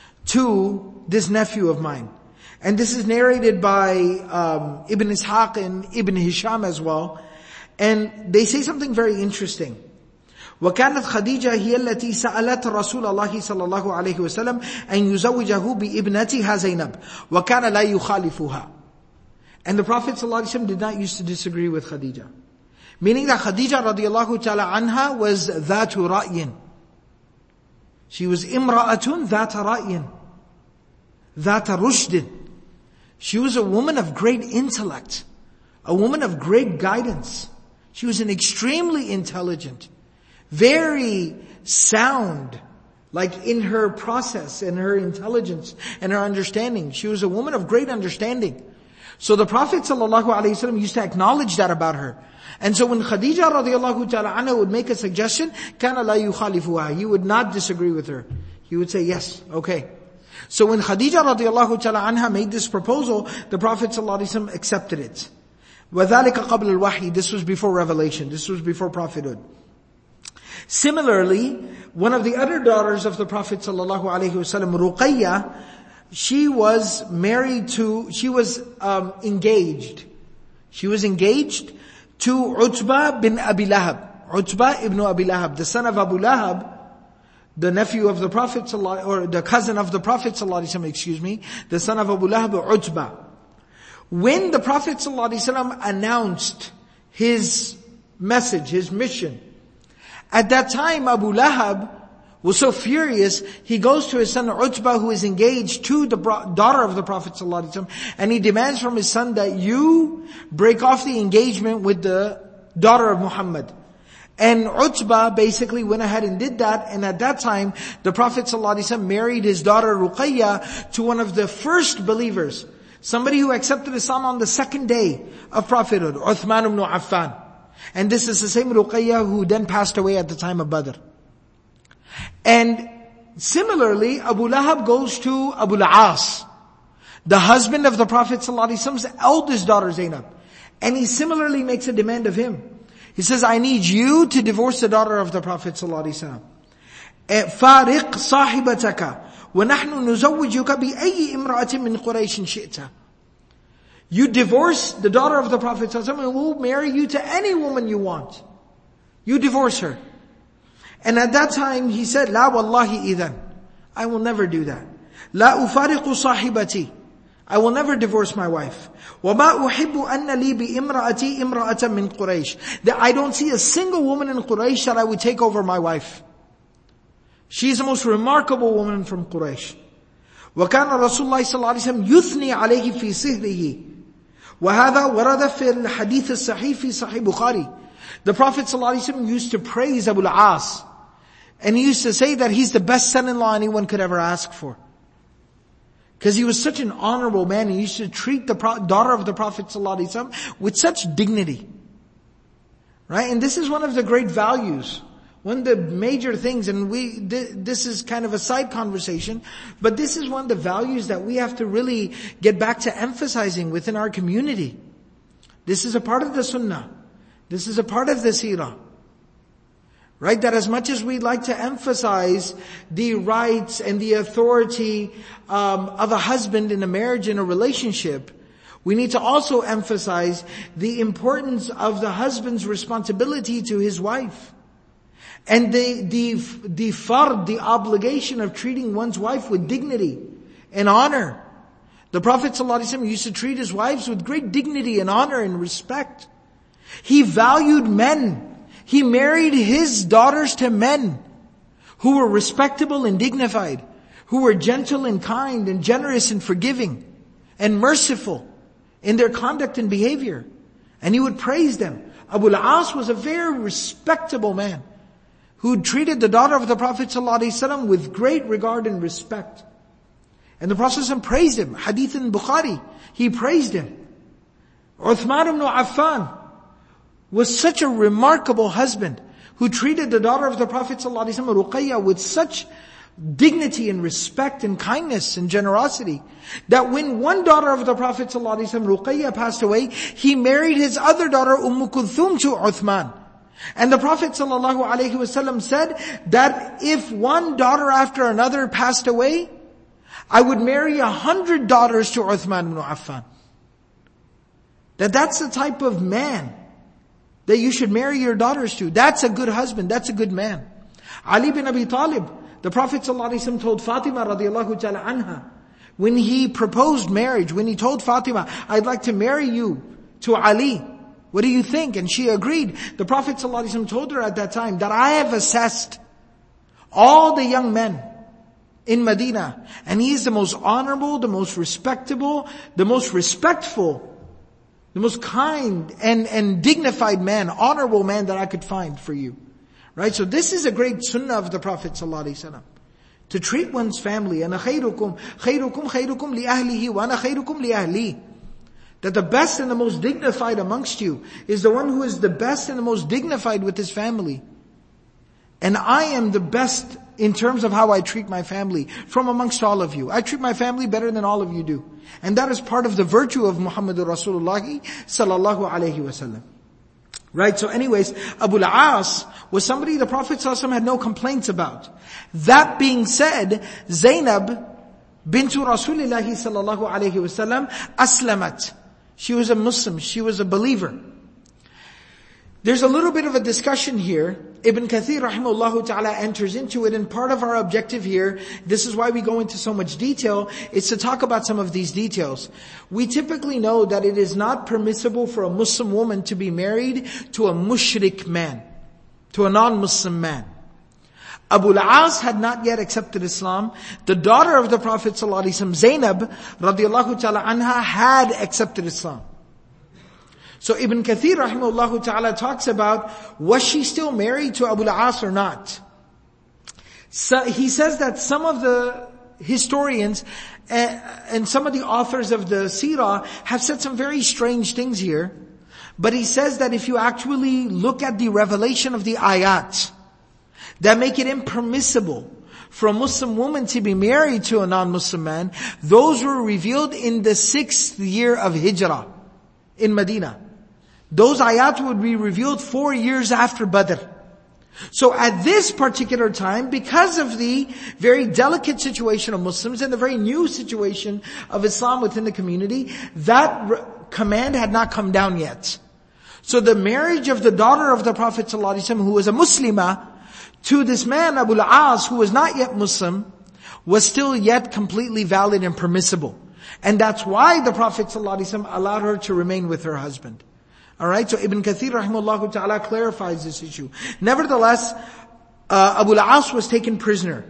to this nephew of mine. And this is narrated by um, Ibn Ishaq and Ibn Hisham as well. And they say something very interesting. وكانت خديجة هي التي سألت رسول الله صلى الله عليه وسلم أن يزوجه بابنتها زينب وكان لا يخالفها. And the Prophet صلى الله عليه وسلم did not used to disagree with Khadija. Meaning that Khadija radiallahu ta'ala anha was ذات رأي. She was امرأة ذات رأي. ذات رشد. She was a woman of great intellect. A woman of great guidance. She was an extremely intelligent, very sound, like in her process and her intelligence and her understanding. She was a woman of great understanding. So the Prophet ﷺ used to acknowledge that about her. And so when Khadija radiallahu ta'ala anha would make a suggestion, كَانَ لَا يُخَالِفُهَا, he would not disagree with her. He would say, yes, okay. So when Khadija radiallahu ta'ala anha made this proposal, the Prophet ﷺ accepted it. وَذَلِكَ قَبْلَ الْوَحْيِ, this was before revelation, this was before prophethood. Similarly, one of the other daughters of the Prophet sallallahu alaihi wasallam, Ruqayya, she was married to, she was um, engaged. She was engaged to Utbah bin Abi Lahab. Utbah ibn Abi Lahab, the son of Abu Lahab, the nephew of the Prophet sallallahu, or the cousin of the Prophet sallallahu alaihi wasallam, excuse me, the son of Abu Lahab, Utbah. When the Prophet ﷺ announced his message, his mission, at that time Abu Lahab was so furious, he goes to his son Utbah, who is engaged to the daughter of the Prophet ﷺ, and he demands from his son that you break off the engagement with the daughter of Muhammad. And Utbah basically went ahead and did that, and at that time the Prophet ﷺ married his daughter Ruqayya to one of the first believers. Somebody who accepted Islam on the second day of prophethood, Uthman ibn Affan. And this is the same Ruqayya who then passed away at the time of Badr. And similarly, Abu Lahab goes to Abu al-As, the husband of the Prophet ﷺ's eldest daughter Zainab. And he similarly makes a demand of him. He says, I need you to divorce the daughter of the Prophet ﷺ. فَارِقْ صَاحِبَتَكَ وَنَحْنُ نُزَوِّجُكَ بِأَيِّ إِمْرَأَةٍ مِّن قُرَيْشٍ شِئْتَ. You divorce the daughter of the Prophet ﷺ and we'll marry you to any woman you want. You divorce her. And at that time he said, لَا وَاللَّهِ إِذًا, I will never do that. لَا أُفَارِقُ صَاحِبَتِي, I will never divorce my wife. وَمَا أُحِبُّ أَنَّ لِي بِإِمْرَأَتِي إِمْرَأَةً مِّن قُرَيْشٍ, that I don't see a single woman in Quraysh that I would take over my wife. She is the most remarkable woman from Quraysh. وَكَانَ رَسُولُ اللَّهِ صَلَّى اللَّهُ عَلَيْهِ وسلم يُثْنِي عَلَيْهِ فِي صِهْرِهِ وَهَذَا وَرَدَ فِي الْحَدِيثِ الصَّحِيحِ فِي صَحِيحِ Bukhari. The Prophet ﷺ used to praise Abu al-As. And he used to say that he's the best son-in-law anyone could ever ask for. Because he was such an honorable man. He used to treat the pro- daughter of the Prophet ﷺ with such dignity. Right? And this is one of the great values. One of the major things, and we, this is kind of a side conversation, but this is one of the values that we have to really get back to emphasizing within our community. This is a part of the sunnah. This is a part of the seerah. Right? That as much as we like to emphasize the rights and the authority um, of a husband in a marriage, in a relationship, we need to also emphasize the importance of the husband's responsibility to his wife. And the, the, the fard, the obligation of treating one's wife with dignity and honor. The Prophet ﷺ used to treat his wives with great dignity and honor and respect. He valued men. He married his daughters to men who were respectable and dignified, who were gentle and kind and generous and forgiving and merciful in their conduct and behavior. And he would praise them. Abu al-As was a very respectable man who treated the daughter of the Prophet ﷺ with great regard and respect. And the Prophet ﷺ praised him. Hadith in Bukhari, he praised him. Uthman ibn Affan was such a remarkable husband who treated the daughter of the Prophet ﷺ, Ruqayya, with such dignity and respect and kindness and generosity, that when one daughter of the Prophet ﷺ, Ruqayya, passed away, he married his other daughter, Umm Kulthum, to Uthman. And the Prophet ﷺ said that if one daughter after another passed away, I would marry a hundred daughters to Uthman ibn Affan. That that's the type of man that you should marry your daughters to. That's a good husband. That's a good man. Ali bin Abi Talib, the Prophet ﷺ told Fatima radiallahu ta'ala anha, when he proposed marriage, when he told Fatima, I'd like to marry you to Ali, what do you think? And she agreed. The Prophet ﷺ told her at that time that I have assessed all the young men in Medina, and he is the most honorable, the most respectable, the most respectful, the most kind and, and dignified man, honorable man that I could find for you. Right? So this is a great sunnah of the Prophet ﷺ. To treat one's family. And خَيْرُكُمْ خَيْرُكُمْ خَيْرُكُمْ لِأَهْلِهِ وَأَنَا خَيْرُكُمْ لِأَهْلِي. That the best and the most dignified amongst you is the one who is the best and the most dignified with his family. And I am the best in terms of how I treat my family from amongst all of you. I treat my family better than all of you do. And that is part of the virtue of Muhammadur Rasulullah sallallahu alayhi wasallam. Right, so anyways, Abu al-As was somebody the Prophet ﷺ had no complaints about. That being said, Zainab bintu Rasulullah sallallahu alayhi wasallam aslamat. She was a Muslim, she was a believer. There's a little bit of a discussion here. Ibn Kathir rahimahullah ta'ala enters into it, and part of our objective here, this is why we go into so much detail, is to talk about some of these details. We typically know that it is not permissible for a Muslim woman to be married to a mushrik man, to a non-Muslim man. Abu al-As had not yet accepted Islam. The daughter of the Prophet ﷺ, Zainab radiallahu ta'ala anha, had accepted Islam. So Ibn Kathir rahimahullah ta'ala talks about, was she still married to Abu al-As or not? So he says that some of the historians and some of the authors of the Seerah have said some very strange things here. But he says that if you actually look at the revelation of the ayat that make it impermissible for a Muslim woman to be married to a non-Muslim man, those were revealed in the sixth year of Hijrah in Medina. Those ayat would be revealed four years after Badr. So at this particular time, because of the very delicate situation of Muslims and the very new situation of Islam within the community, that re- command had not come down yet. So the marriage of the daughter of the Prophet ﷺ, who was a Muslimah, to this man, Abu al-As, who was not yet Muslim, was still yet completely valid and permissible. And that's why the Prophet ﷺ allowed her to remain with her husband. Alright, so Ibn Kathir rahimahullah ta'ala clarifies this issue. Nevertheless, uh, Abu al-As was taken prisoner.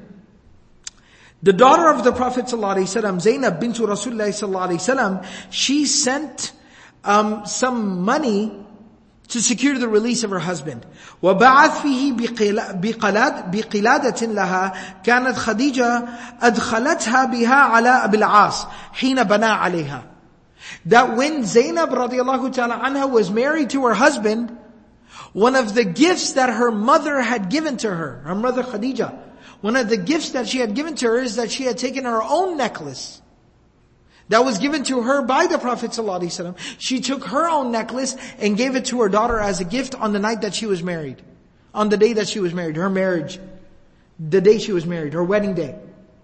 The daughter of the Prophet ﷺ, Zainab bintu Rasulullah ﷺ, she sent um, some money to secure the release of her husband. وَبَعَثْ فِيهِ بِقِلَادَةٍ لَهَا كَانَتْ خَدِيجَةَ أَدْخَلَتْهَا بِهَا عَلَى أَبِي الْعَاصِ حِينَ بَنَى عَلَيْهَا. That when Zainab radiallahu ta'ala anha was married to her husband, one of the gifts that her mother had given to her, her mother Khadija, one of the gifts that she had given to her is that she had taken her own necklace that was given to her by the Prophet ﷺ. She took her own necklace and gave it to her daughter as a gift on the night that she was married. On the day that she was married, her marriage. The day she was married, her wedding day.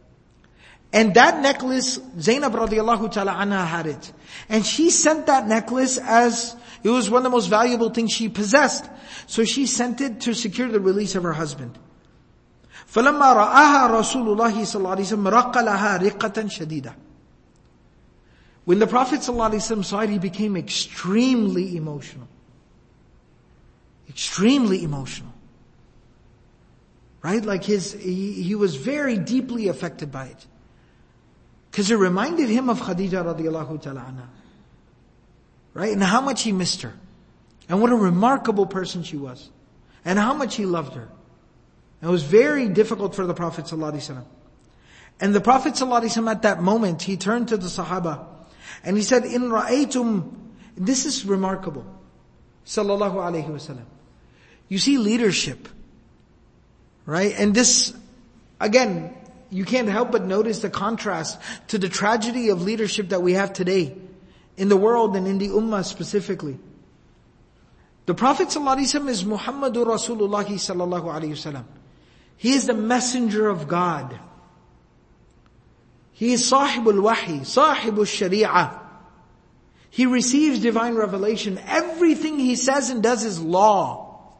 And that necklace, Zainab radiallahu ta'ala anha had it. And she sent that necklace as, it was one of the most valuable things she possessed. So she sent it to secure the release of her husband. فَلَمَّا رَآهَا رَسُولُ اللَّهِ صَلَّى اللَّهِ عَلَيْهِ وسلم رَقَّ لَهَا رِقَّةً شَدِيدًا. When the Prophet ﷺ saw it, he became extremely emotional. Extremely emotional. Right? Like his, he, he was very deeply affected by it. Because it reminded him of Khadija radiallahu ta'ala anha. Right? And how much he missed her. And what a remarkable person she was. And how much he loved her. It was very difficult for the Prophet ﷺ. And the Prophet ﷺ at that moment, he turned to the Sahaba and he said, "In ra'aytum," this is remarkable. Sallallahu alayhi wasallam. You see leadership. Right? And this, again, you can't help but notice the contrast to the tragedy of leadership that we have today in the world and in the ummah specifically. The Prophet ﷺ is Muhammadur Rasulullah sallallahu alayhi wasallam. He is the messenger of God. He is Sahibul Wahi, Sahibul Sharia. He receives divine revelation. Everything he says and does is law.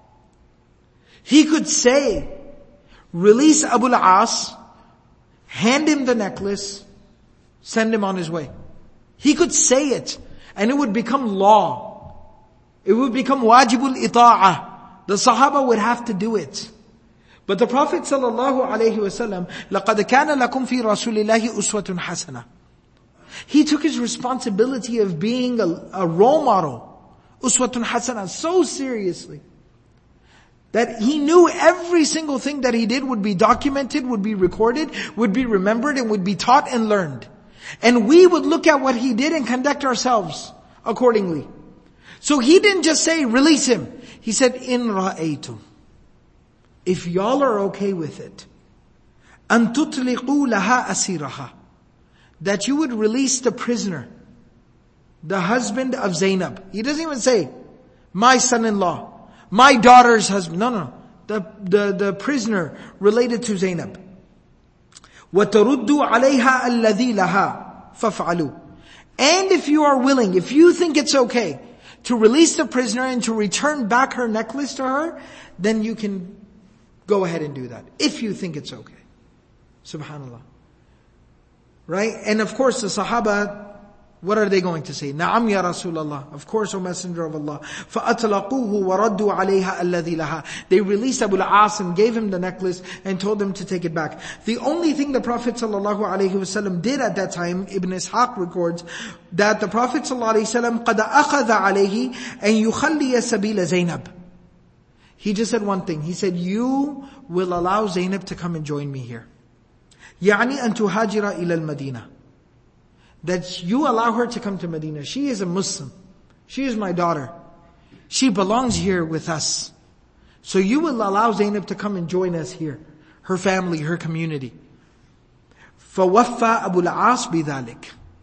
He could say, release Abu al-As, hand him the necklace, send him on his way. He could say it, and it would become law. It would become wajibul ita'ah. The Sahaba would have to do it. But the Prophet sallallahu alayhi wasallam, لَقَدْ كَانَ لَكُمْ فِي رَسُولِ اللَّهِ أُسْوَةٌ حَسَنَةٌ. He took his responsibility of being a, a role model, uswatun hasana, so seriously, that he knew every single thing that he did would be documented, would be recorded, would be remembered, and would be taught and learned. And we would look at what he did and conduct ourselves accordingly. So he didn't just say, release him. He said, in ra'aytum. If y'all are okay with it, an tutliqu laha asiraha, that you would release the prisoner, the husband of Zainab. He doesn't even say, my son-in-law, my daughter's husband. No, no, the, the, the prisoner related to Zainab. وَتَرُدُّوا عَلَيْهَا الَّذِي لَهَا فَافْعَلُوا. And if you are willing, if you think it's okay to release the prisoner and to return back her necklace to her, then you can go ahead and do that. If you think it's okay. Subhanallah. Right? And of course the Sahaba, what are they going to say? Na'am ya Rasulallah. Of course, O Messenger of Allah. فَأَطْلَقُوهُ وَرَدُّوا عَلَيْهَا الَّذِي لَهَا. They released Abu al-As and gave him the necklace and told him to take it back. The only thing the Prophet ﷺ did at that time, Ibn Ishaq records, that the Prophet ﷺ قَدْ أَخَذَ عَلَيْهِ أَنْ يُخَلِّيَ سَبِيلَ زَيْنَبٍ. He just said one thing. He said, you will allow Zainab to come and join me here. يعني أن تهاجر إلى المدينة. That you allow her to come to Medina. She is a Muslim. She is my daughter. She belongs here with us. So you will allow Zainab to come and join us here. Her family, her community. فَوَفَّى أَبُو الْعَاصِ بِذَلِكَ.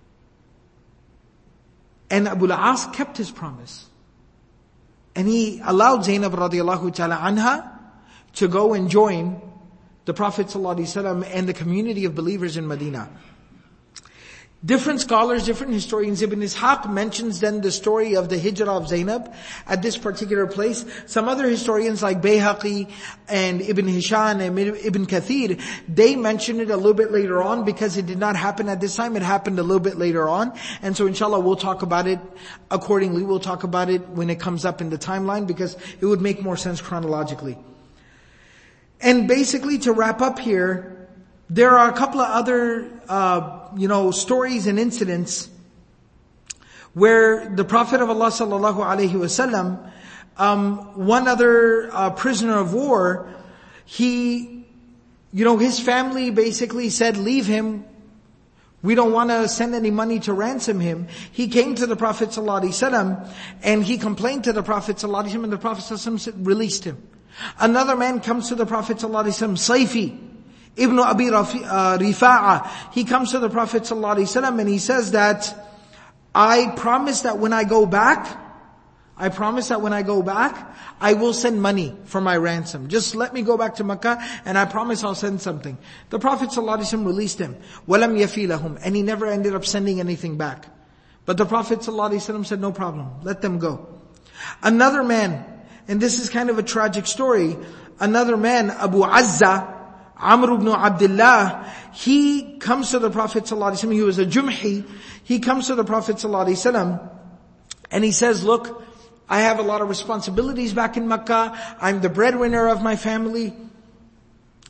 And Abu al-As kept his promise. And he allowed Zainab radiallahu ta'ala anha to go and join the Prophet ﷺ and the community of believers in Medina. Different scholars, different historians, Ibn Ishaq mentions then the story of the hijrah of Zainab at this particular place. Some other historians like Bayhaqi and Ibn Hisham and Ibn Kathir, they mention it a little bit later on because it did not happen at this time, it happened a little bit later on. And so inshallah we'll talk about it accordingly, we'll talk about it when it comes up in the timeline because it would make more sense chronologically. And basically to wrap up here, there are a couple of other, uh, you know, stories and incidents where the Prophet of Allah sallallahu alaihi wasallam, um, one other uh, prisoner of war, he, you know, his family basically said, leave him. We don't want to send any money to ransom him. He came to the Prophet sallallahu alaihi wasallam and he complained to the Prophet sallallahu alaihi wasallam and the Prophet sallallahu alaihi wasallam released him. Another man comes to the Prophet sallallahu alaihi wasallam, Sayfi Ibn Abi Rifa'a, he comes to the Prophet ﷺ and he says that, I promise that when I go back, I promise that when I go back, I will send money for my ransom. Just let me go back to Mecca and I promise I'll send something. The Prophet ﷺ released him. وَلَمْ يَفِي لَهُمْ. And he never ended up sending anything back. But the Prophet ﷺ said, no problem, let them go. Another man, and this is kind of a tragic story, another man, Abu Azza, Amr ibn Abdullah, he comes to the Prophet ﷺ, he was a Jumhi, he comes to the Prophet ﷺ, and he says, look, I have a lot of responsibilities back in Mecca, I'm the breadwinner of my family,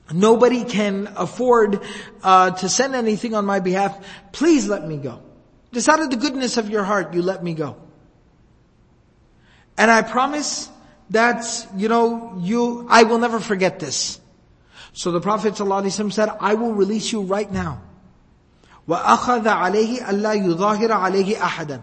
nobody can afford uh, to send anything on my behalf. Please let me go. Just out of the goodness of your heart, you let me go. And I promise that, you know, you, I will never forget this. So the Prophet ﷺ said, I will release you right now. وَأَخَذَ عَلَيْهِ أَلَّا يُظَاهِرَ عَلَيْهِ أَحَدًا.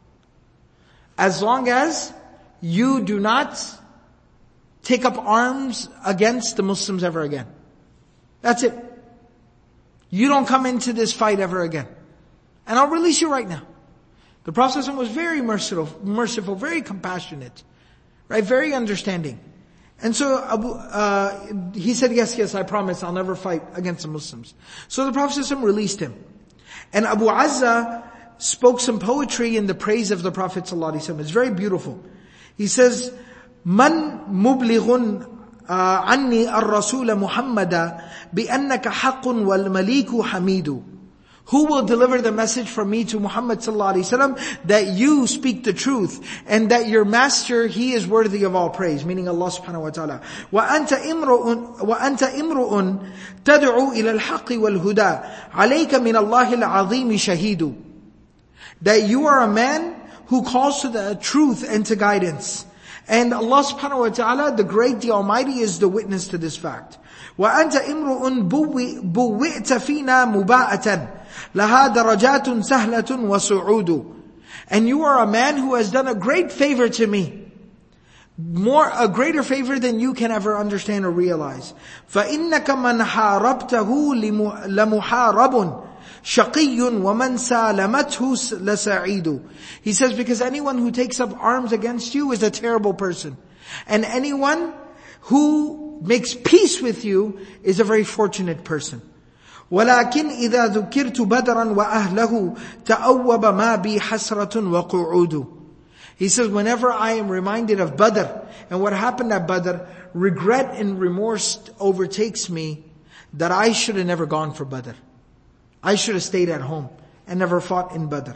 As long as you do not take up arms against the Muslims ever again. That's it. You don't come into this fight ever again. And I'll release you right now. The Prophet ﷺ was very merciful, merciful, very compassionate, right? Very understanding. And so Abu, uh, he said, yes, yes, I promise I'll never fight against the Muslims. So the Prophet ﷺ released him. And Abu Azza spoke some poetry in the praise of the Prophet ﷺ. It's very beautiful. He says, Man mublighun anni ar-rasul Muhammada bi-annaka haqqun wal maliku hamidu. Who will deliver the message from me to Muhammad sallallahu alaihi wasallam that you speak the truth and that your master, he is worthy of all praise, meaning Allah subhanahu wa ta'ala. وَأَنْتَ إِمْرُؤٌ وَأَنْتَ إِمْرُؤٌ تَدْعُو إِلَى الْحَقِّ وَالْهُدَى عَلَيْكَ مِنَ اللَّهِ الْعَظِيمِ شَهِيدٌ. That you are a man who calls to the truth and to guidance. And Allah subhanahu wa ta'ala, the great, the almighty, is the witness to this fact. وَأَنْتَ إِمْرُؤٌ بُوِّئْتَ فِينَا مُبَاءَةً لَهَا دَرَجَاتٌ سَهْلَةٌ وَسُعُودٌ. And you are a man who has done a great favor to me. More, a greater favor than you can ever understand or realize. فَإِنَّكَ مَنْ حَارَبْتَهُ لَمُحَارَبٌ شَقِيٌّ وَمَنْ سَالَمَتْهُ لَسَعِيدٌ. He says, because anyone who takes up arms against you is a terrible person. And anyone who makes peace with you is a very fortunate person. وَلَكِنْ إِذَا ذُكِرْتُ بَدْرًا وَأَهْلَهُ تَأَوَّبَ مَا بِي حَسْرَةٌ وَقُعُودٌ. He says, whenever I am reminded of Badr and what happened at Badr, regret and remorse overtakes me that I should have never gone for Badr. I should have stayed at home and never fought in Badr.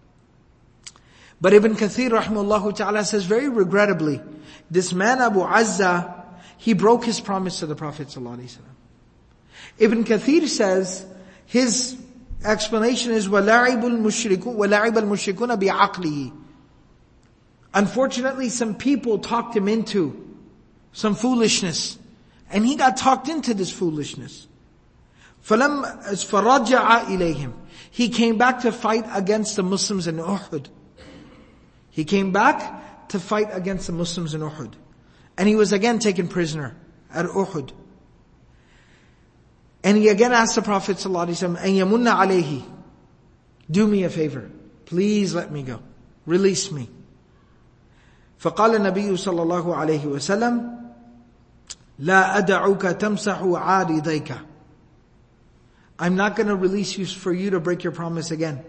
But Ibn Kathir rahimahullah ta'ala says very regrettably, this man Abu Azza, he broke his promise to the Prophet sallallahu alaihi wasallam. Ibn Kathir says, his explanation is, وَلَعِبَ الْمُشْرِكُونَ بِعَقْلِهِ. Unfortunately, some people talked him into some foolishness. And he got talked into this foolishness. فَلَمْ فَرَجَعَ إِلَيْهِمْ. He came back to fight against the Muslims in Uhud. He came back to fight against the Muslims in Uhud. And he was again taken prisoner at Uhud. And he again asked the Prophet ﷺ, أَن يَمُنَّ عَلَيْهِ. Do me a favor. Please let me go. Release me. فقال النبي صلى الله عليه وسلم لا أدعوك تمسح عارضيك. I'm not going to release you for you to break your promise again.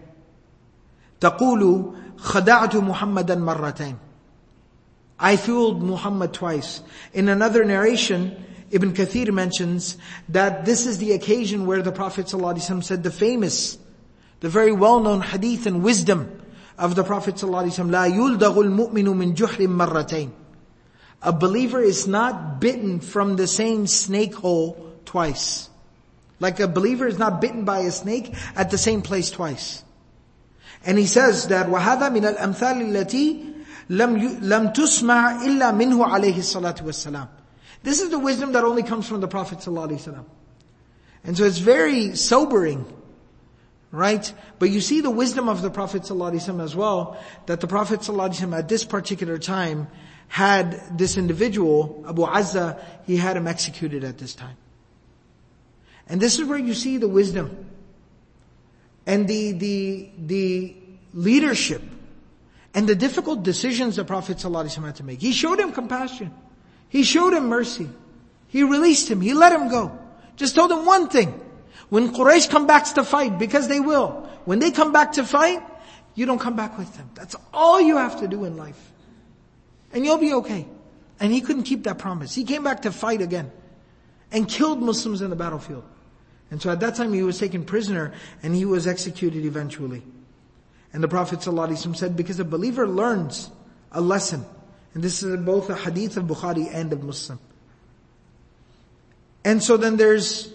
تقول خدعت محمدا مرتين. I fooled Muhammad twice. In another narration, Ibn Kathir mentions that this is the occasion where the Prophet ﷺ said the famous, the very well-known hadith and wisdom of the Prophet ﷺ, لا يلدغ المؤمن من جحر مرتين. A believer is not bitten from the same snake hole twice. Like a believer is not bitten by a snake at the same place twice. And he says that وَهَذَا مِنَ الْأَمْثَالِ الَّتِي لَمْ لَمْ تُسْمَعْ إِلَّا مِنْهُ عَلَيْهِ الصَّلَاةُ وَالسَّلَامُ. This is the wisdom that only comes from the Prophet ﷺ. And so it's very sobering, right? But you see the wisdom of the Prophet ﷺ as well, that the Prophet ﷺ at this particular time had this individual, Abu Azza, he had him executed at this time. And this is where you see the wisdom and the the the leadership and the difficult decisions the Prophet ﷺ had to make. He showed him compassion. He showed him mercy. He released him. He let him go. Just told him one thing. When Quraysh come back to fight, because they will, when they come back to fight, you don't come back with them. That's all you have to do in life. And you'll be okay. And he couldn't keep that promise. He came back to fight again. And killed Muslims in the battlefield. And so at that time he was taken prisoner and he was executed eventually. And the Prophet ﷺ said, because a believer learns a lesson. And this is both a hadith of Bukhari and of Muslim. And so then there's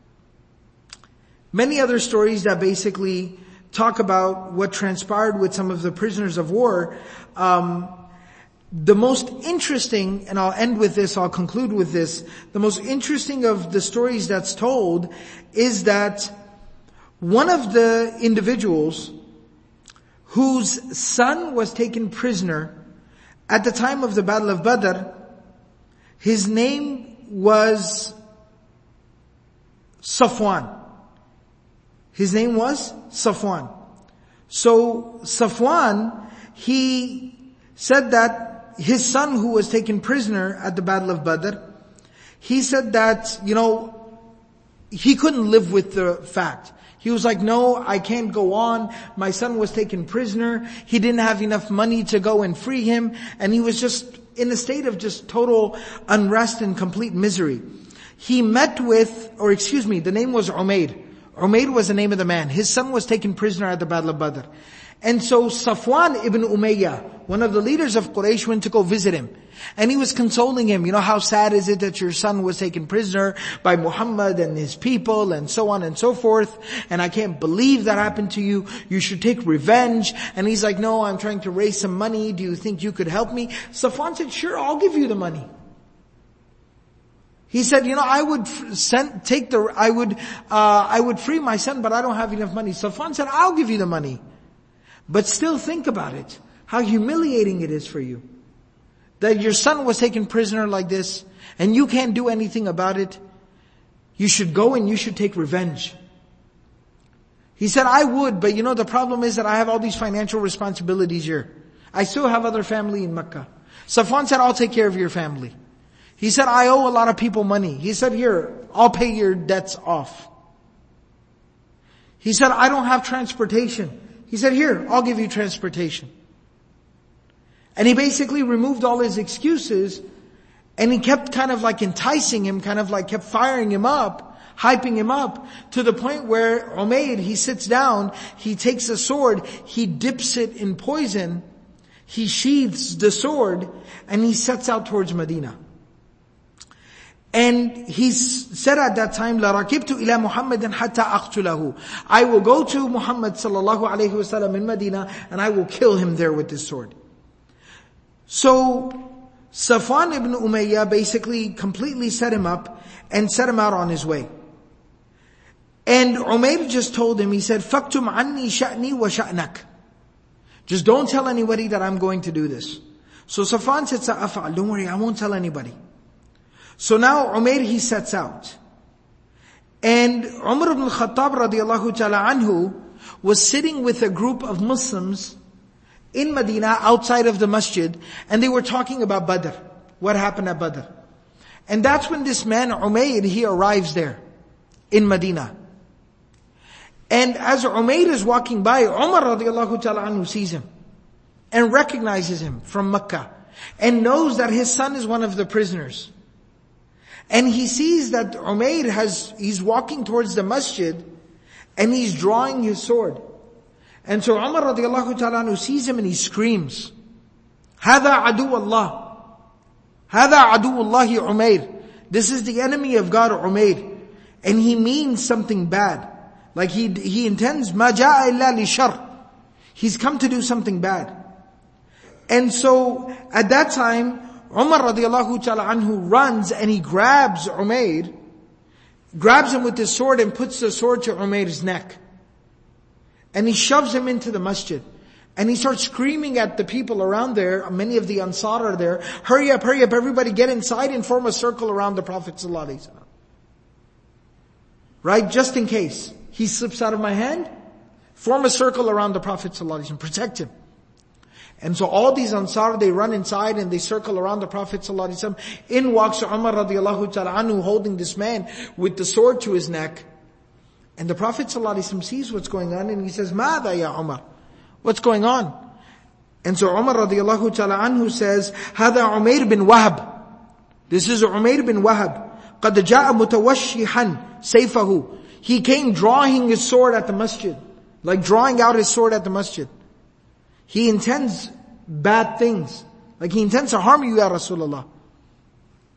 many other stories that basically talk about what transpired with some of the prisoners of war. Um, the most interesting, and I'll end with this, I'll conclude with this, the most interesting of the stories that's told is that one of the individuals whose son was taken prisoner at the time of the Battle of Badr, his name was Safwan. His name was Safwan. So Safwan, he said that his son who was taken prisoner at the Battle of Badr, he said that, you know, he couldn't live with the fact. He was like, no, I can't go on. My son was taken prisoner. He didn't have enough money to go and free him. And he was just in a state of just total unrest and complete misery. He met with, or excuse me, the name was Umair. Umair was the name of the man. His son was taken prisoner at the Battle of Badr. And so Safwan ibn Umayyah, one of the leaders of Quraysh, went to go visit him. And he was consoling him. You know, how sad is it that your son was taken prisoner by Muhammad and his people and so on and so forth. And I can't believe that happened to you. You should take revenge. And he's like, no, I'm trying to raise some money. Do you think you could help me? Safwan said, sure, I'll give you the money. He said, you know, I would send, take the, I would, uh, I would free my son, but I don't have enough money. Safwan said, I'll give you the money. But still think about it. How humiliating it is for you. That your son was taken prisoner like this, and you can't do anything about it. You should go and you should take revenge. He said, I would, but you know, the problem is that I have all these financial responsibilities here. I still have other family in Mecca. Safwan said, I'll take care of your family. He said, I owe a lot of people money. He said, here, I'll pay your debts off. He said, I don't have transportation. He said, here, I'll give you transportation. And he basically removed all his excuses, and he kept kind of like enticing him, kind of like kept firing him up, hyping him up, to the point where Umair, he sits down, he takes a sword, he dips it in poison, he sheathes the sword, and he sets out towards Medina. And he said at that time, لَرَكِبْتُ إِلَى مُحَمَّدٍ حَتَّى أَقْتُلَهُ. I will go to Muhammad sallallahu alayhi wasallam in Medina, and I will kill him there with this sword. So, Safwan ibn Umayyah basically completely set him up and set him out on his way. And Umair just told him, he said, فَاكْتُمْ عَنِّي شَأْنِي وَشَأْنَكَ. Just don't tell anybody that I'm going to do this. So Safwan said, سَأَفْعَلْ. Don't worry, I won't tell anybody. So now Umair, he sets out. And Umar ibn al-Khattab radiallahu ta'ala anhu was sitting with a group of Muslims in Medina outside of the masjid, and they were talking about Badr. What happened at Badr? And that's when this man Umair, he arrives there in Medina. And as Umair is walking by, Umar radiallahu ta'ala anhu sees him and recognizes him from Mecca and knows that his son is one of the prisoners. And he sees that Umair has, he's walking towards the masjid and he's drawing his sword. And so Umar radiallahu ta'ala anhu sees him and he screams, هَذَا عَدُوَ اللَّهِ هَذَا عَدُوُ اللَّهِ Umair. This is the enemy of God, Umair. And he means something bad. Like he, he intends, مَا جَاءَ إِلَّا لِشَرٍ. He's come to do something bad. And so, at that time, Umar radiallahu ta'ala anhu runs and he grabs Umair, grabs him with his sword and puts the sword to Umair's neck. And he shoves him into the masjid. And he starts screaming at the people around there, many of the Ansar are there, hurry up, hurry up, everybody get inside and form a circle around the Prophet sallallahu alaihi wasallam. Right? Just in case he slips out of my hand, form a circle around the Prophet sallallahu alaihi wasallam, protect him. And so all these Ansar, they run inside and they circle around the Prophet sallallahu alaihi wasallam. In walks Umar radiallahu ta'ala anhu holding this man with the sword to his neck. And the Prophet sallallahu alaihi wasallam sees what's going on and he says, ماذا ya Umar? What's going on? And so Umar radiallahu ta'ala anhu says, هذا Umair bin Wahab. This is Umair bin Wahab. قد جاء متوشحا سيفه. He came drawing his sword at the masjid. Like drawing out his sword at the masjid. He intends bad things. Like he intends to harm you, Ya Rasulullah.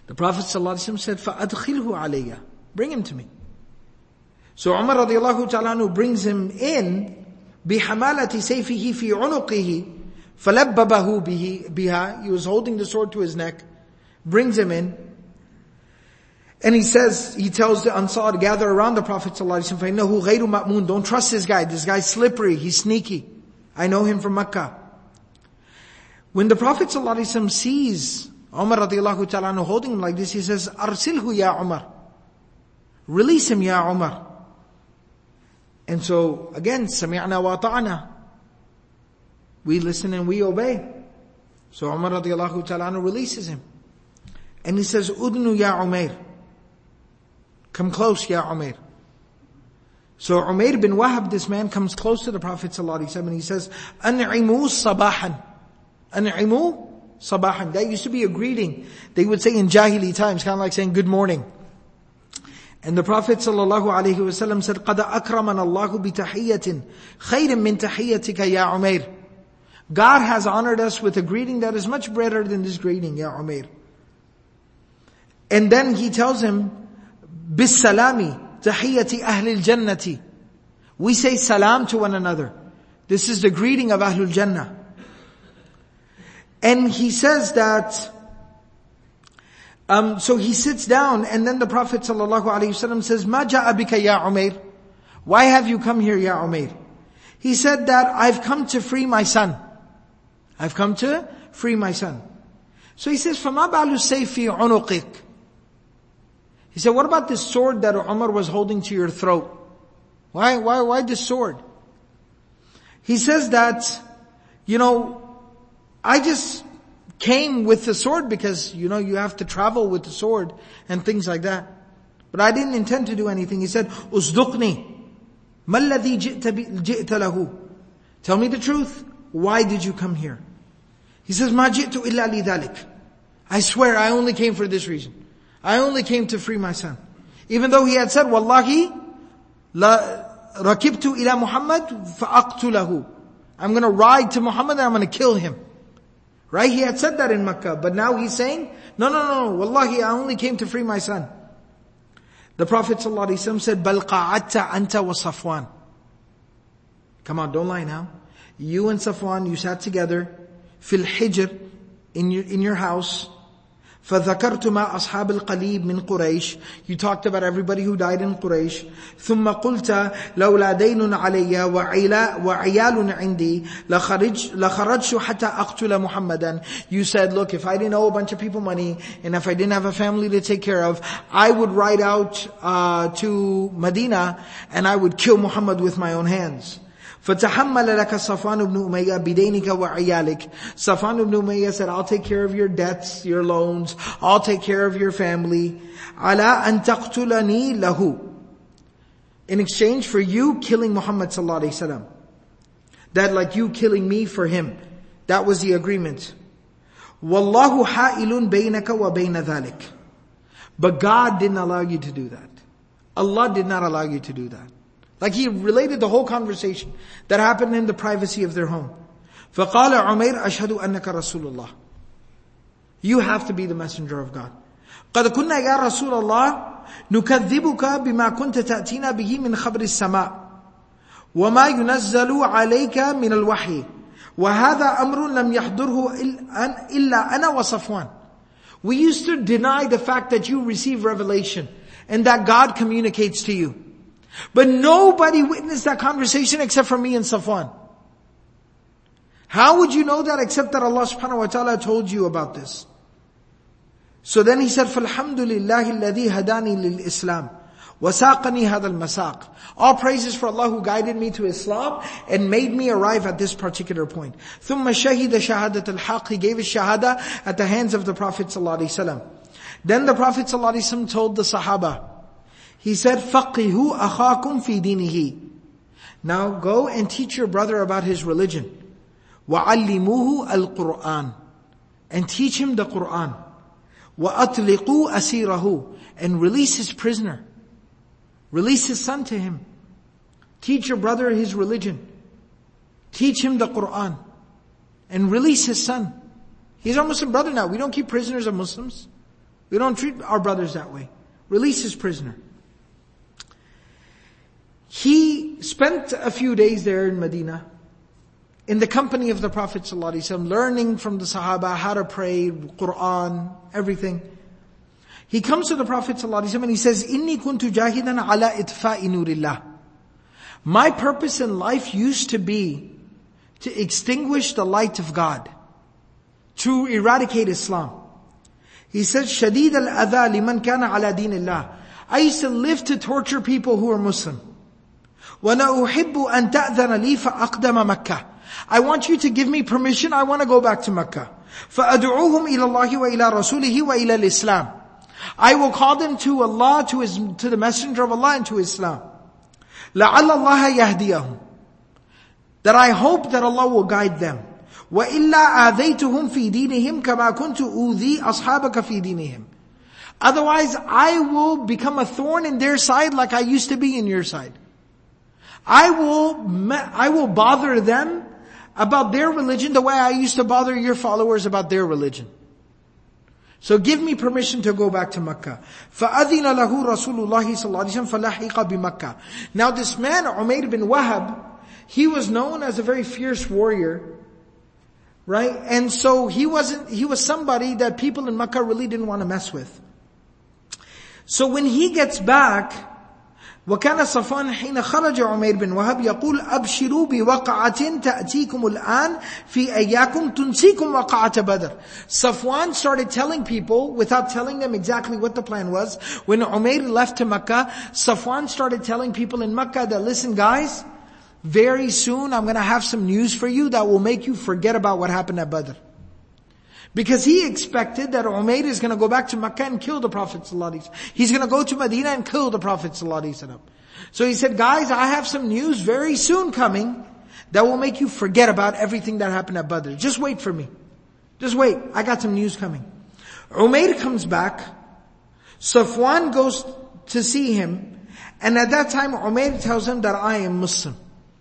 The Prophet ﷺ said, فَأَدْخِلْهُ عَلَيَّ. Bring him to me. So Umar radiallahu ta'ala anhu brings him in, بِحَمَالَةِ سَيْفِهِ فِي عُنُقِهِ فَلَبَّبَهُ بِهَا. He was holding the sword to his neck, brings him in, and he says, he tells the Ansar to gather around the Prophet ﷺ, فَإِنَّهُ غَيْرُ مَأْمُونَ. Don't trust this guy, this guy's slippery, he's sneaky. I know him from Mecca. When the Prophet ﷺ sees Umar radiallahu ta'ala anhu holding him like this, he says, أَرْسِلْهُ يَا Umar. Release him, Ya Umar. And so, again, سَمِعْنَا وَأَطَعْنَا. We listen and we obey. So Umar radiallahu ta'ala anhu releases him. And he says, Udnu ya Umair. Come close, Ya Umair. So Umair bin Wahab, this man, comes close to the Prophet ﷺ and he says, An'imu sabahan. An'imu sabahan. That used to be a greeting. They would say in Jahili times, kind of like saying good morning. And the Prophet ﷺ said, قَدْ أَكْرَمَنَ اللَّهُ بِتَحِيَّةٍ خَيْرٍ مِّن تَحِيَّتِكَ يَا Umair. God has honored us with a greeting that is much better than this greeting, Ya Umair. And then he tells him, بِالسَّلَامِ تَحِيَّةِ أَهْلِ الْجَنَّةِ. We say salam to one another. This is the greeting of Ahlul Jannah. And he says that, um, so he sits down and then the Prophet ﷺ says, مَا جَاءَ بِكَ يَا عُمَيْرٍ. Why have you come here, Ya Umair? He said that I've come to free my son. I've come to free my son. So he says, فَمَا بَعْلُ السَّيْفِ عُنُقِكَ. He said, what about this sword that Umar was holding to your throat? Why, why, why this sword? He says that, you know, I just came with the sword because, you know, you have to travel with the sword and things like that. But I didn't intend to do anything. He said, أُصْدُقْنِي مَا الَّذِي جِئْتَ جِئْتَ لَهُ. Tell me the truth. Why did you come here? He says, مَا جِئْتُ إِلَّا لِذَلِكَ. I swear I only came for this reason. I only came to free my son. Even though he had said, Wallahi, la rakibtu ila Muhammad fa'aqtulahu. I'm going to ride to Muhammad and I'm going to kill him. Right? He had said that in Mecca. But now he's saying, no, no, no, Wallahi, I only came to free my son. The Prophet ﷺ said, Bal qa'atta anta wa Safwan. Come on, don't lie now. You and Safwan, you sat together, fil hijr, in your, in your house. فَذَكَرْتُ مَا أَصْحَابِ الْقَلِيبِ مِنْ قُرَيْشِ. You talked about everybody who died in Quraysh. ثُمَّ قُلْتَ لَوْلَا دَيْنٌ عَلَيَّ وَعِيَالٌ عِنْدِي لَخَرَجْتُ حَتَّى أَقْتُلَ مُحَمَّدًا. You said, look, if I didn't owe a bunch of people money, and if I didn't have a family to take care of, I would ride out uh, to Medina, and I would kill Muhammad with my own hands. فَتَحَمَّلَ لَكَ صَفْوَانُ بْنُ أُمَيَّةَ بِدَيْنِكَ وَعِيَالِكَ. Safwan ibn Umayyah said, I'll take care of your debts, your loans. I'll take care of your family. عَلَىٰ أَن تَقْتُلَنِي لَهُ. In exchange for you killing Muhammad sallallahu alaihi wasallam. That like you killing me for him. That was the agreement. وَاللَّهُ حَائِلٌ بَيْنَكَ وَبَيْنَ ذَلِكَ. But God didn't allow you to do that. Allah did not allow you to do that. Like he related the whole conversation that happened in the privacy of their home. فَقَالَ عُمَيْرَ أَشْهَدُ أَنَّكَ رَسُولُ اللَّهِ. You have to be the messenger of God. قَدْ كُنَّا يَا رَسُولَ اللَّهِ نُكَذِّبُكَ بِمَا كُنْتَ تَأْتِينَا بِهِ مِنْ خَبْرِ السَّمَاءِ وَمَا يُنَزَّلُ عَلَيْكَ مِنَ الْوَحْيِ وَهَذَا أَمْرٌ لَمْ يَحْضُرْهُ إِلَّا أَنَا وَصَفْوَانَ. We used to deny the fact that you receive revelation and that God communicates to you. But nobody witnessed that conversation except for me and Safwan. How would you know that except that Allah subhanahu wa ta'ala told you about this? So then he said, فَالْحَمْدُ لِلَّهِ الَّذِي هَدَانِي لِلْإِسْلَامِ وَسَاقَنِي هَذَا الْمَسَاقِ. All praises for Allah who guided me to Islam and made me arrive at this particular point. ثُمَّ شَهِدَ شَهَادَةَ الْحَقِّ. He gave his shahada at the hands of the Prophet sallallahu alaihi wasallam. Then the Prophet sallallahu alaihi wasallam told the Sahaba, he said, فَقِهُ أَخَاكُمْ فِي دِينِهِ. Now go and teach your brother about his religion. وَعَلِّمُوهُ الْقُرْآنِ. And teach him the Qur'an. وَأَطْلِقُوا أَسِيرَهُ. And release his prisoner. Release his son to him. Teach your brother his religion. Teach him the Qur'an. And release his son. He's our Muslim brother now. We don't keep prisoners of Muslims. We don't treat our brothers that way. Release his prisoner. He spent a few days there in Medina, in the company of the Prophet ﷺ, learning from the Sahaba how to pray, Quran, everything. He comes to the Prophet ﷺ and he says, "Inni kuntu jahidan ala itfa'i nurillah." My purpose in life used to be to extinguish the light of God, to eradicate Islam. He says, "Shadid al-adha liman kana ala dinillah." I used to live to torture people who are Muslim. وَأَنَا أُحِبُّ أَن تَأْذَنَ لِي فَأَقْدَمَ مَكَّةَ. I want you to give me permission, I want to go back to Mecca. فَأَدْعُوهُمْ إِلَى اللَّهِ وَإِلَى رَسُولِهِ وَإِلَى الْإِسْلَامِ. I will call them to Allah, to His, to the Messenger of Allah and to Islam. لَعَلَّ اللَّهَ يَهْدِيَهُمْ. That I hope that Allah will guide them. وَإِلَّا آذَيْتُهُمْ فِي دِينِهِمْ كَمَا كُنْتُ أُوذِي أَصْحَابَكَ فِي دِينِهِمْ. Otherwise, I will become a thorn in their side like I used to be in your side. I will, I will bother them about their religion the way I used to bother your followers about their religion. So give me permission to go back to Mecca. فَأَذِنَ لَهُ رَسُولُ اللَّهِ صَلَّى اللَّهُ عَلَيْهِ وَسَلَّمَ فَلَحِقَ بِمَكَّةِ. Now this man, Umayr bin Wahab, he was known as a very fierce warrior, right? And so he wasn't, he was somebody that people in Mecca really didn't want to mess with. So when he gets back, وكان صفوان حين خرج عمير بن وهب يقول أبشروا بوقعة تأتيكم الآن في أياكم تنسيكم وقعة بدر. Safwan started telling people, without telling them exactly what the plan was, when Umayr left to Mecca, Safwan started telling people in Mecca that, listen guys, very soon I'm going to have some news for you that will make you forget about what happened at Badr. Because he expected that Umayr is going to go back to Mecca and kill the Prophet ﷺ. He's going to go to Medina and kill the Prophet ﷺ. So he said, guys, I have some news very soon coming that will make you forget about everything that happened at Badr. Just wait for me. Just wait. I got some news coming. Umayr comes back. Safwan goes to see him. And at that time, Umayr tells him that I am Muslim.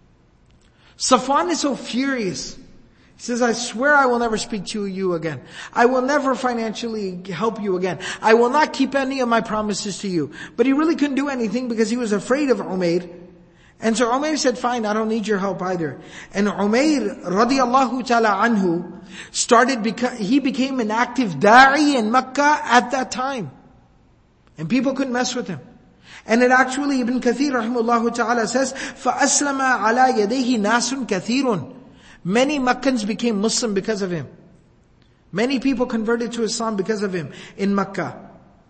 Safwan is so furious. He says, I swear I will never speak to you again. I will never financially help you again. I will not keep any of my promises to you. But he really couldn't do anything because he was afraid of Umayr. And so Umayr said, fine, I don't need your help either. And Umayr, radiyallahu ta'ala anhu, started, beca- he became an active da'i in Mecca at that time. And people couldn't mess with him. And it actually, Ibn Kathir rahimahullah ta'ala says, فَأَسْلَمَ عَلَى يَدَيْهِ نَاسٌ كَثِيرٌ. Many Meccans became Muslim because of him. Many people converted to Islam because of him in Mecca.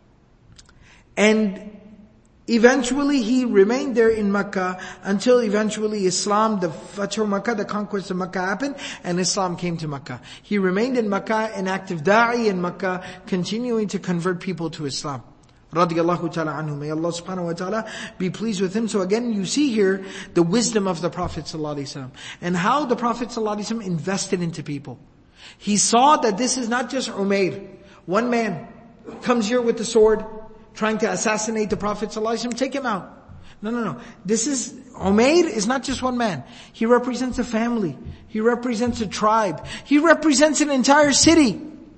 And eventually he remained there in Mecca until eventually Islam, the Fathu Makkah, the conquest of Mecca happened and Islam came to Mecca. He remained in Mecca, an active da'i in Mecca, continuing to convert people to Islam. Radiyallahu ta'ala anhu. May Allah subhanahu wa ta'ala be pleased with him. So again, you see here the wisdom of the Prophet sallallahu alaihi wasallam and how the Prophet sallallahu alaihi wasallam invested into people. He saw that this is not just Umayr. One man comes here with the sword, trying to assassinate the Prophet sallallahu alaihi wasallam. Take him out. No, no, no. This is, Umayr is not just one man. He represents a family. He represents a tribe. He represents an entire city.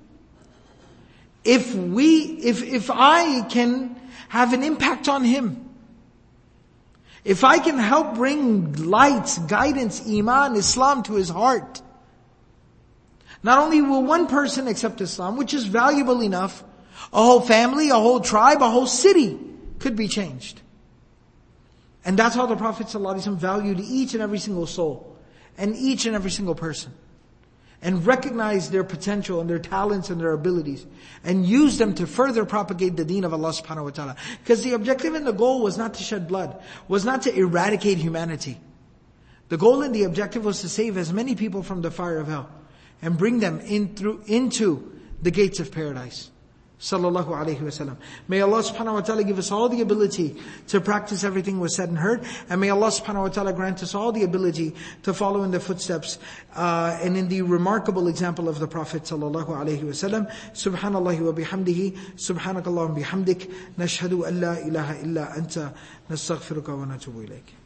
If we, if, if I can have an impact on him, if I can help bring light, guidance, iman, Islam to his heart, not only will one person accept Islam, which is valuable enough, a whole family, a whole tribe, a whole city could be changed. And that's how the Prophet ﷺ valued each and every single soul, and each and every single person. And recognize their potential and their talents and their abilities. And use them to further propagate the deen of Allah subhanahu wa ta'ala. Because the objective and the goal was not to shed blood. Was not to eradicate humanity. The goal and the objective was to save as many people from the fire of hell. And bring them in through, into the gates of paradise. Sallallahu alayhi wa sallam. May Allah subhanahu wa ta'ala give us all the ability to practice everything was said and heard. And may Allah subhanahu wa ta'ala grant us all the ability to follow in the footsteps uh, and in the remarkable example of the Prophet sallallahu alayhi wa sallam. Subhanallahi wa bihamdihi. Subhanakallahum bihamdik. Nashhadu an la ilaha illa anta. Nastaghfiruka wa natubu ilayk.